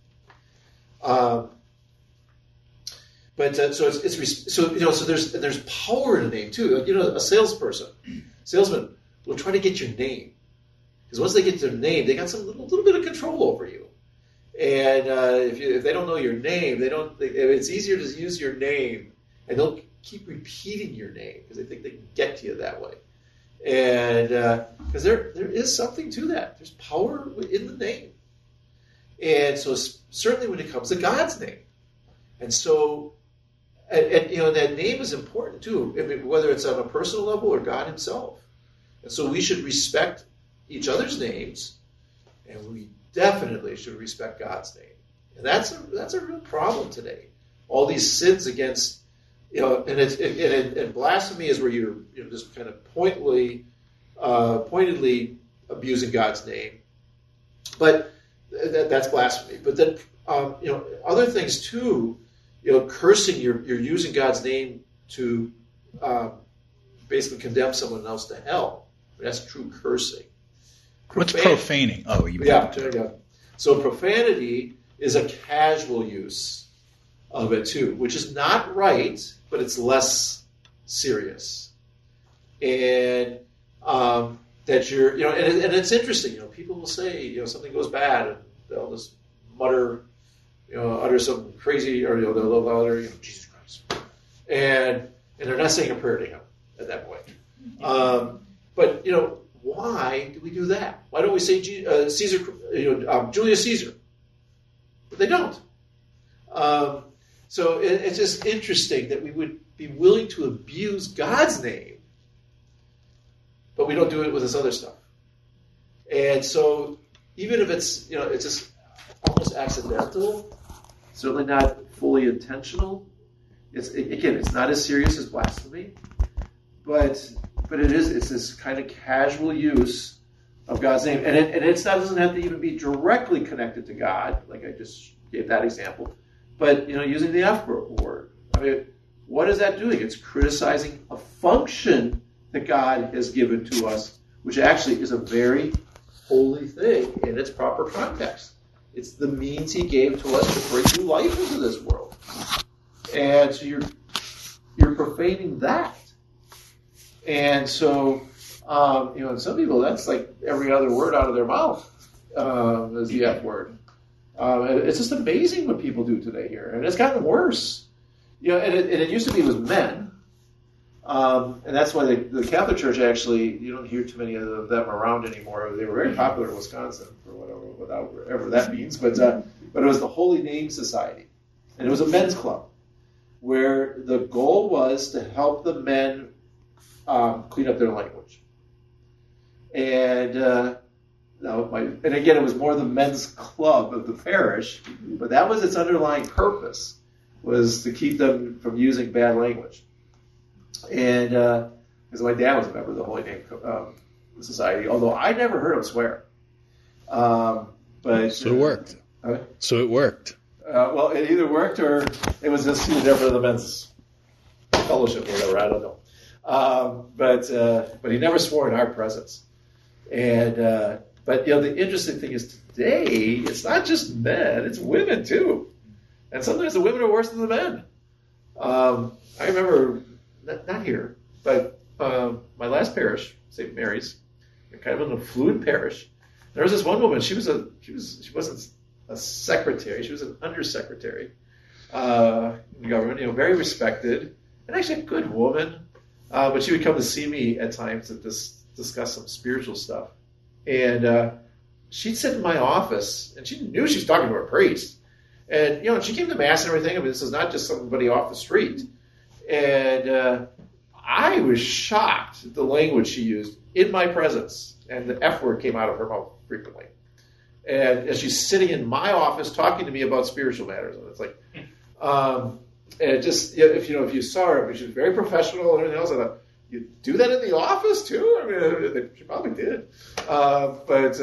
Speaker 3: so there's power in the name too. A salesman will try to get your name because once they get their name, they got some little bit of control over you. And if they don't know your name, it's easier to use your name, and they'll keep repeating your name because they think they can get to you that way. And because there is something to that. There's power in the name. And so certainly when it comes to God's name. And so
Speaker 1: And that name is important too. I mean, whether it's on a personal level or God Himself. And so we should respect each other's names, and we definitely should respect God's name. And that's a real problem today. All these sins against, and blasphemy is where you're just kind of pointedly abusing God's name. But that's blasphemy. But then other things too. Cursing, you're using God's name to basically condemn someone else to hell. That's true cursing.
Speaker 4: What's profaning? Oh,
Speaker 1: yeah. So profanity is a casual use of it too, which is not right, but it's less serious. And that you're, and it's interesting. People will say, something goes bad, and they'll just mutter. Utter some crazy, or they'll utter, Jesus Christ, and they're not saying a prayer to Him at that point. But why do we do that? Why don't we say Caesar, Julius Caesar? But they don't. So it's just interesting that we would be willing to abuse God's name, but we don't do it with this other stuff. And so even if it's it's just almost accidental, certainly not fully intentional. It's not as serious as blasphemy, but it's this kind of casual use of God's name, and it doesn't have to even be directly connected to God, like I just gave that example. But using the F word. I mean, what is that doing? It's criticizing a function that God has given to us, which actually is a very holy thing in its proper context. It's the means He gave to us to bring new life into this world. And so you're profaning that. And so, some people, that's like every other word out of their mouth is the F word. It's just amazing what people do today here. And it's gotten worse. And it used to be with men. And that's why the Catholic Church actually, you don't hear too many of them around anymore. They were very popular in Wisconsin for whatever that means. But it was the Holy Name Society. And it was a men's club where the goal was to help the men clean up their language. And and again, it was more the men's club of the parish, but that was its underlying purpose, was to keep them from using bad language. And because my dad was a member of the Holy Name Society, although I never heard him swear. But
Speaker 4: so it worked. So it worked.
Speaker 1: Well, it either worked or it was just he was there for the men's fellowship or whatever. I don't know. But he never swore in our presence. And but the interesting thing is today it's not just men; it's women too. And sometimes the women are worse than the men. I remember. Not here, but my last parish, St. Mary's, kind of an affluent parish. There was this one woman. She wasn't a secretary. She was an undersecretary in the government. Very respected and actually a good woman. But she would come to see me at times to discuss some spiritual stuff. And she'd sit in my office, and she knew she was talking to a priest. And she came to mass and everything. I mean, this is not just somebody off the street. And I was shocked at the language she used in my presence. And the F word came out of her mouth frequently. And as she's sitting in my office talking to me about spiritual matters. And it's like, and it just, if you saw her, she was very professional and everything else. I thought, you do that in the office too? I mean, she probably did. But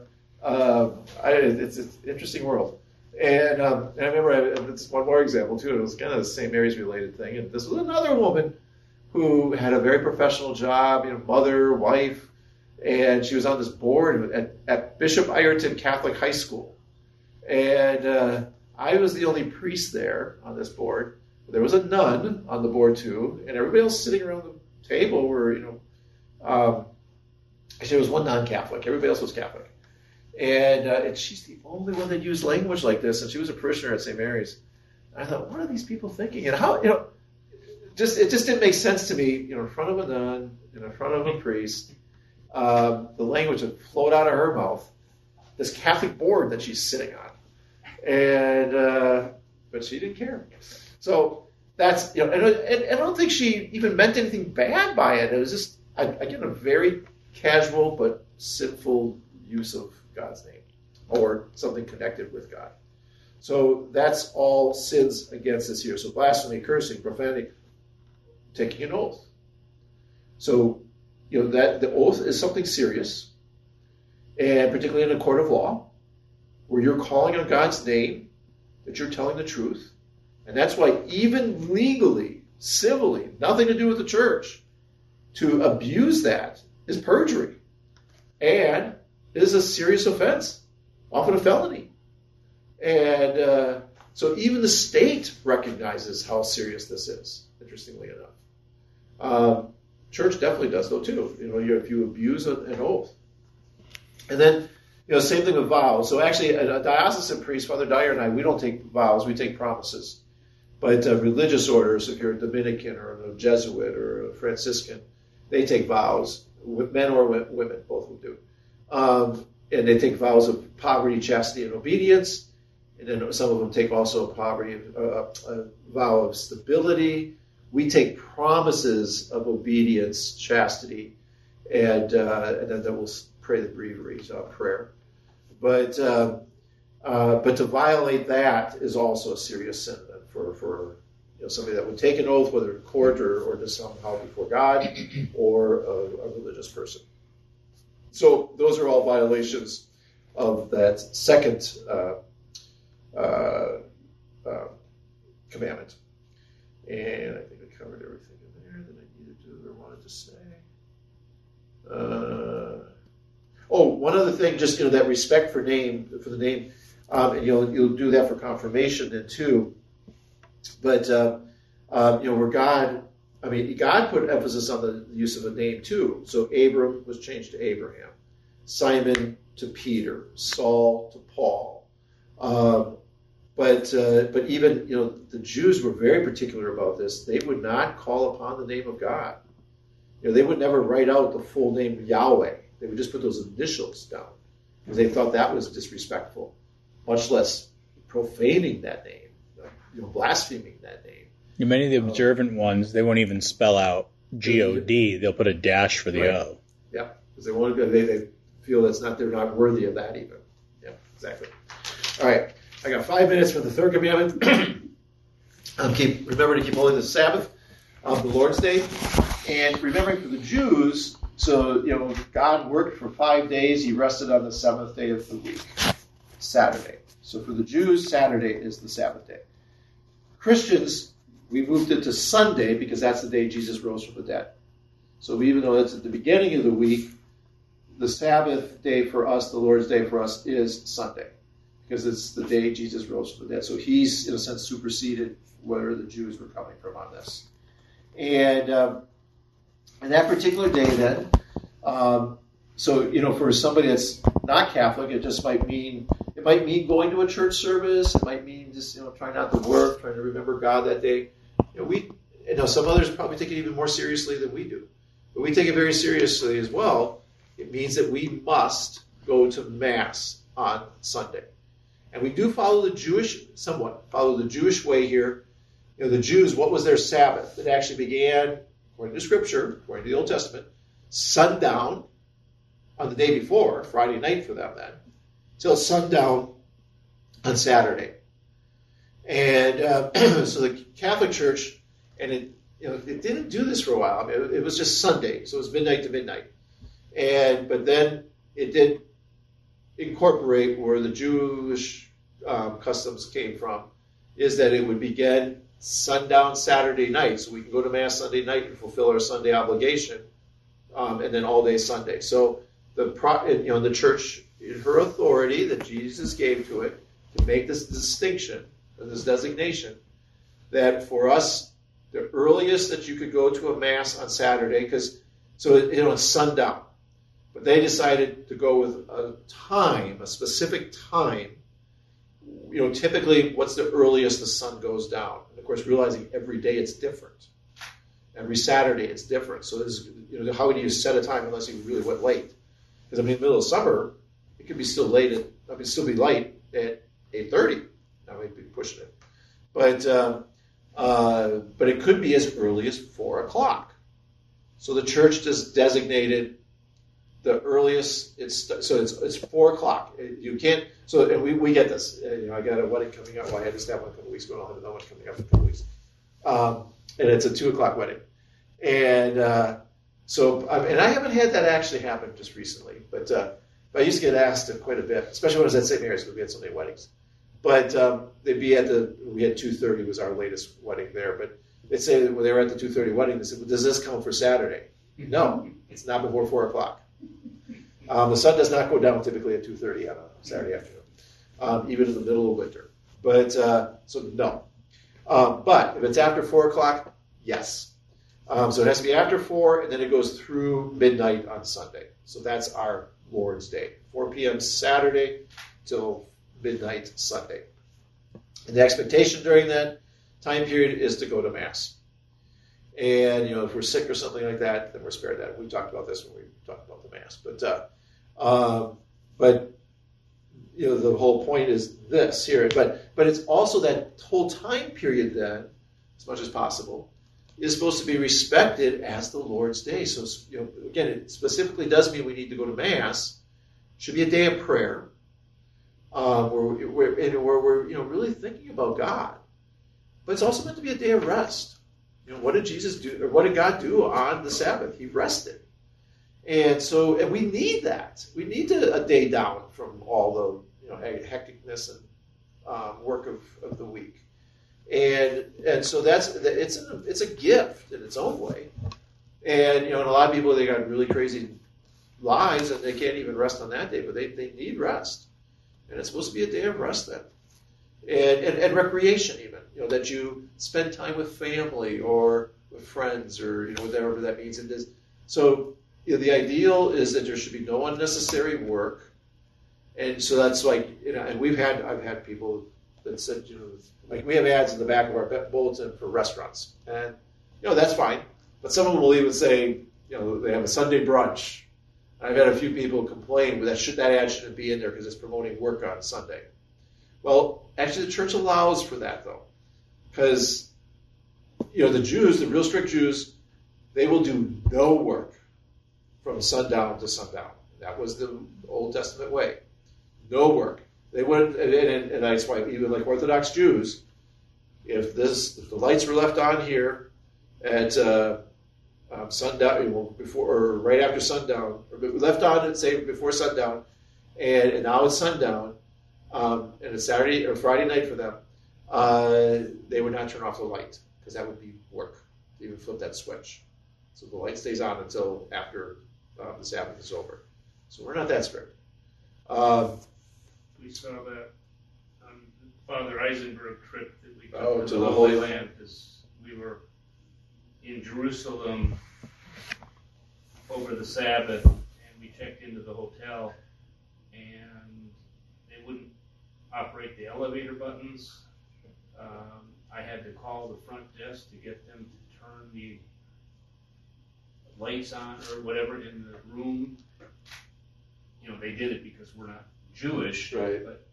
Speaker 1: it's an interesting world. And I remember this one more example too. It was kind of the St. Mary's related thing. And this was another woman who had a very professional job, mother, wife, and she was on this board at Bishop Ireton Catholic High School. And I was the only priest there on this board. There was a nun on the board too, and everybody else sitting around the table were, actually there was one non-Catholic. Everybody else was Catholic. And she's the only one that used language like this, and she was a parishioner at St. Mary's. And I thought, what are these people thinking? And how, it just didn't make sense to me, in front of a nun, in front of a priest, the language that flowed out of her mouth, this Catholic board that she's sitting on. And, but she didn't care. So, that's, and I don't think she even meant anything bad by it. It was just, again, a very casual but sinful use of God's name or something connected with God. So that's all sins against us here. So blasphemy, cursing, profanity, taking an oath. So, that the oath is something serious, and particularly in a court of law, where you're calling on God's name, that you're telling the truth. And that's why even legally, civilly, nothing to do with the church, to abuse that is perjury. And it is a serious offense, often a felony. And so even the state recognizes how serious this is, interestingly enough. Church definitely does, though, too. If you abuse an oath. And then, same thing with vows. So actually, a diocesan priest, Father Dyer and I, we don't take vows, we take promises. But religious orders, if you're a Dominican or a Jesuit or a Franciscan, they take vows, men or women, both will do. And they take vows of poverty, chastity, and obedience. And then some of them take also poverty, a vow of stability. We take promises of obedience, chastity, and then we'll pray the breviary prayer. But to violate that is also a serious sin for somebody that would take an oath, whether in court or just somehow before God or a religious person. So those are all violations of that second commandment. And I think I covered everything in there that I needed to or wanted to say. One other thing, just that respect for the name, and you'll do that for confirmation then too. But where God put emphasis on the use of a name too. So Abram was changed to Abraham, Simon to Peter, Saul to Paul. But even the Jews were very particular about this. They would not call upon the name of God. They would never write out the full name Yahweh. They would just put those initials down because they thought that was disrespectful, much less profaning that name, blaspheming that name.
Speaker 4: Many of the observant ones, they won't even spell out G-O-D. They'll put a dash for the
Speaker 1: right.
Speaker 4: O.
Speaker 1: Yeah, because they feel they're not worthy of that even. Yeah, exactly. All right, I got 5 minutes for the third commandment. Remember to keep holy the Sabbath, the Lord's Day, and remembering for the Jews. So, God worked for 5 days. He rested on the seventh day of the week, Saturday. So for the Jews, Saturday is the Sabbath day. Christians, we moved it to Sunday because that's the day Jesus rose from the dead. So even though it's at the beginning of the week, the Sabbath day for us, the Lord's Day for us, is Sunday because it's the day Jesus rose from the dead. So he's, in a sense, superseded where the Jews were coming from on this. And that particular day then, for somebody that's not Catholic, it just might mean going to a church service. It might mean just trying not to work, trying to remember God that day. Some others probably take it even more seriously than we do, but we take it very seriously as well. It means that we must go to Mass on Sunday, and we do follow the Jewish way here. The Jews, what was their Sabbath? It actually began, according to Scripture, according to the Old Testament, sundown on the day before, Friday night for them then, till sundown on Saturday. And so the Catholic Church, and it didn't do this for a while. It was just Sunday, so it was midnight to midnight. But then it did incorporate where the Jewish customs came from, is that it would begin sundown Saturday night, so we can go to Mass Sunday night and fulfill our Sunday obligation, and then all day Sunday. So the Church, in her authority that Jesus gave to it, to make this distinction, or this designation, that for us, the earliest that you could go to a Mass on Saturday, it's sundown, but they decided to go with a specific time. Typically, what's the earliest the sun goes down? And of course, realizing every day it's different. Every Saturday it's different. So this is, how would you set a time unless you really went late? Because in the middle of summer, it could be still still be light at 8:30. I might be pushing it, but But it could be as early as 4 o'clock. So the church just designated the earliest. It's 4 o'clock. You can't. So and we get this. I got a wedding coming up. Well, I had this one a couple weeks ago. I'll have another one coming up in a couple weeks. And it's a 2 o'clock wedding. And and I haven't had that actually happen just recently, but I used to get asked quite a bit, especially when I was at St. Mary's because we had so many weddings. But they'd be we had 2:30 was our latest wedding there, but they'd say when they were at the 2:30 wedding, they said, well, does this count for Saturday? No, it's not before 4 o'clock. The sun does not go down typically at 2:30 on a Saturday afternoon, even in the middle of winter. But, so no. But if it's after 4 o'clock, yes. So it has to be after 4, and then it goes through midnight on Sunday. So that's our Lord's Day, 4 p.m. Saturday till midnight Sunday. And the expectation during that time period is to go to Mass. And, if we're sick or something like that, then we're spared that. We talked about this when we talked about the Mass. But the whole point is this here. But it's also that whole time period then, as much as possible, is supposed to be respected as the Lord's Day. So, again, it specifically does mean we need to go to Mass. It should be a day of prayer, where we're really thinking about God. But it's also meant to be a day of rest. What did Jesus do, or what did God do on the Sabbath? He rested. And we need that. We need a day down from all the hecticness and work of the week. And so it's a gift in its own way. And and a lot of people, they got really crazy lives and they can't even rest on that day, but they need rest. And it's supposed to be a day of rest then. And recreation even, that you spend time with family or with friends or whatever that means. So the ideal is that there should be no unnecessary work. And so that's like, and I've had people that said, like we have ads in the back of our bulletin for restaurants. And, that's fine. But some of them will even say, they have a Sunday brunch. I've had a few people complain that ad shouldn't be in there because it's promoting work on Sunday. Well, actually the church allows for that though. Because, the Jews, the real strict Jews, they will do no work from sundown to sundown. That was the Old Testament way. No work. They wouldn't, and that's why even like Orthodox Jews, if the lights were left on here at sundown, before or right after sundown, or left on at say before sundown, and now it's sundown, and it's Saturday or Friday night for them, they would not turn off the light because that would be work. They would flip that switch, so the light stays on until after the Sabbath is over. So we're not that strict.
Speaker 2: We saw that on Father Eisenberg trip that we took
Speaker 1: to the Holy Land
Speaker 2: because we were in Jerusalem over the Sabbath and we checked into the hotel and they wouldn't operate the elevator buttons. I had to call the front desk to get them to turn the lights on or whatever in the room. They did it because we're not Jewish,
Speaker 1: right?
Speaker 2: But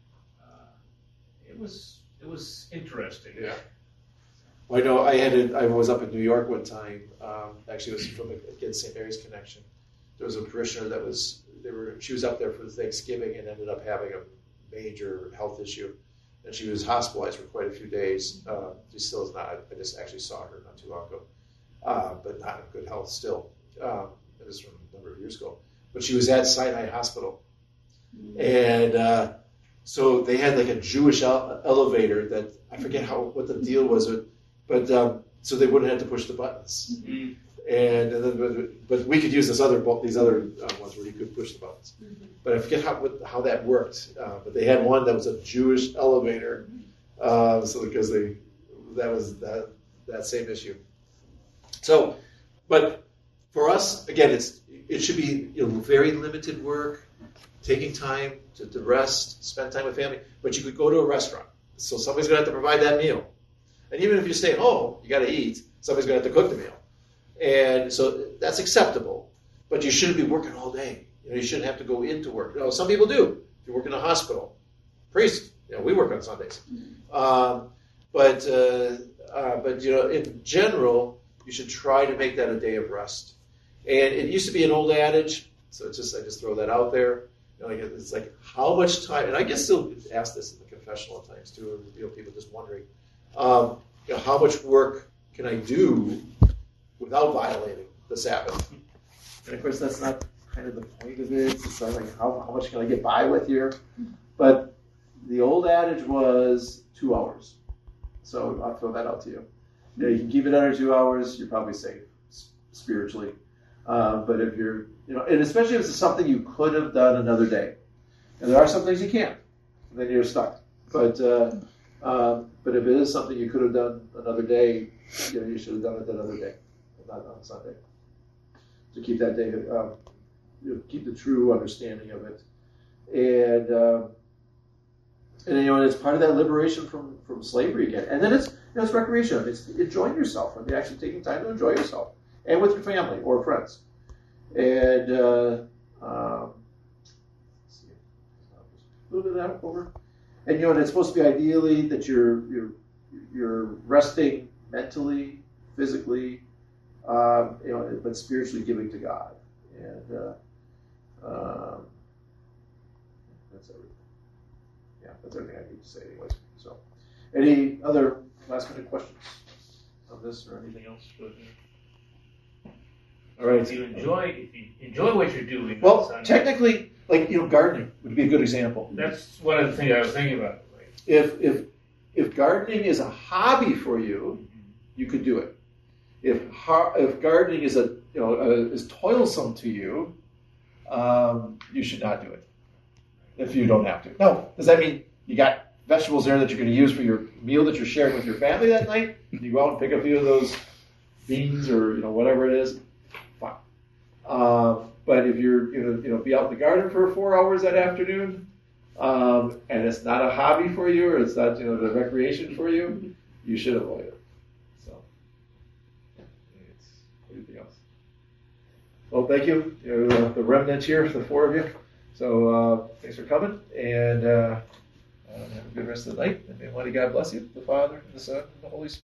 Speaker 2: it was interesting.
Speaker 1: Yeah. Well, I know I was up in New York one time. Actually, it was from again St. Mary's Connection. There was a parishioner she was up there for Thanksgiving and ended up having a major health issue, and she was hospitalized for quite a few days. She still is not. I just actually saw her not too long ago, but not in good health still. It was from a number of years ago. But she was at Sinai Hospital. And so they had like a Jewish elevator that I forget what the deal was, but so they wouldn't have to push the buttons.
Speaker 2: Mm-hmm.
Speaker 1: And then, but we could use these other ones where you could push the buttons. Mm-hmm. But I forget how that worked. But they had one that was a Jewish elevator, so because that was that same issue. So, but for us again, it should be very limited work. Taking time to rest, spend time with family, but you could go to a restaurant. So somebody's going to have to provide that meal. And even if you stay at home, you got to eat, somebody's going to have to cook the meal. And so that's acceptable, but you shouldn't be working all day. You shouldn't have to go into work. Some people do. If you work in a hospital, priest, we work on Sundays. But but in general, you should try to make that a day of rest. And it used to be an old adage, so I just throw that out there. It's like how much time, and I guess still ask this in the confessional at times too. People just wondering, how much work can I do without violating the Sabbath? And of course, that's not kind of the point of it. It's not like how much can I get by with here? But the old adage was 2 hours. So I'll throw that out to you. You can keep it under 2 hours, you're probably safe spiritually. But if you're, and especially if it's something you could have done another day, and there are some things you can't, then you're stuck. But if it is something you could have done another day, you should have done it that other day, not on Sunday. To keep that day, keep the true understanding of it, and it's part of that liberation from slavery again. And then it's recreation. It's enjoying yourself, and actually taking time to enjoy yourself, and with your family or friends. And let's see, move that over. And and it's supposed to be ideally that you're resting mentally, physically, but spiritually giving to God. And that's everything. Yeah, that's everything I need to say anyways. So, any other last minute questions on this or anything else? All right.
Speaker 2: If you enjoy what you're doing.
Speaker 1: Well,
Speaker 2: on Sunday,
Speaker 1: technically, gardening would be a good example.
Speaker 2: that's one of the things I was thinking about. Like,
Speaker 1: If gardening is a hobby for you, you could do it. If gardening is is toilsome to you, you should not do it. If you don't have to. Now, does that mean you got vegetables there that you're going to use for your meal that you're sharing with your family that night? You go out and pick a few of those beans or whatever it is. Fine. But if you're be out in the garden for 4 hours that afternoon, and it's not a hobby for you, or it's not the recreation for you, you should avoid it. So, it's anything else. Well, thank you. You're the remnant here, the 4 of you. So thanks for coming, and have a good rest of the night. And may Almighty God bless you, the Father, and the Son, and the Holy Spirit.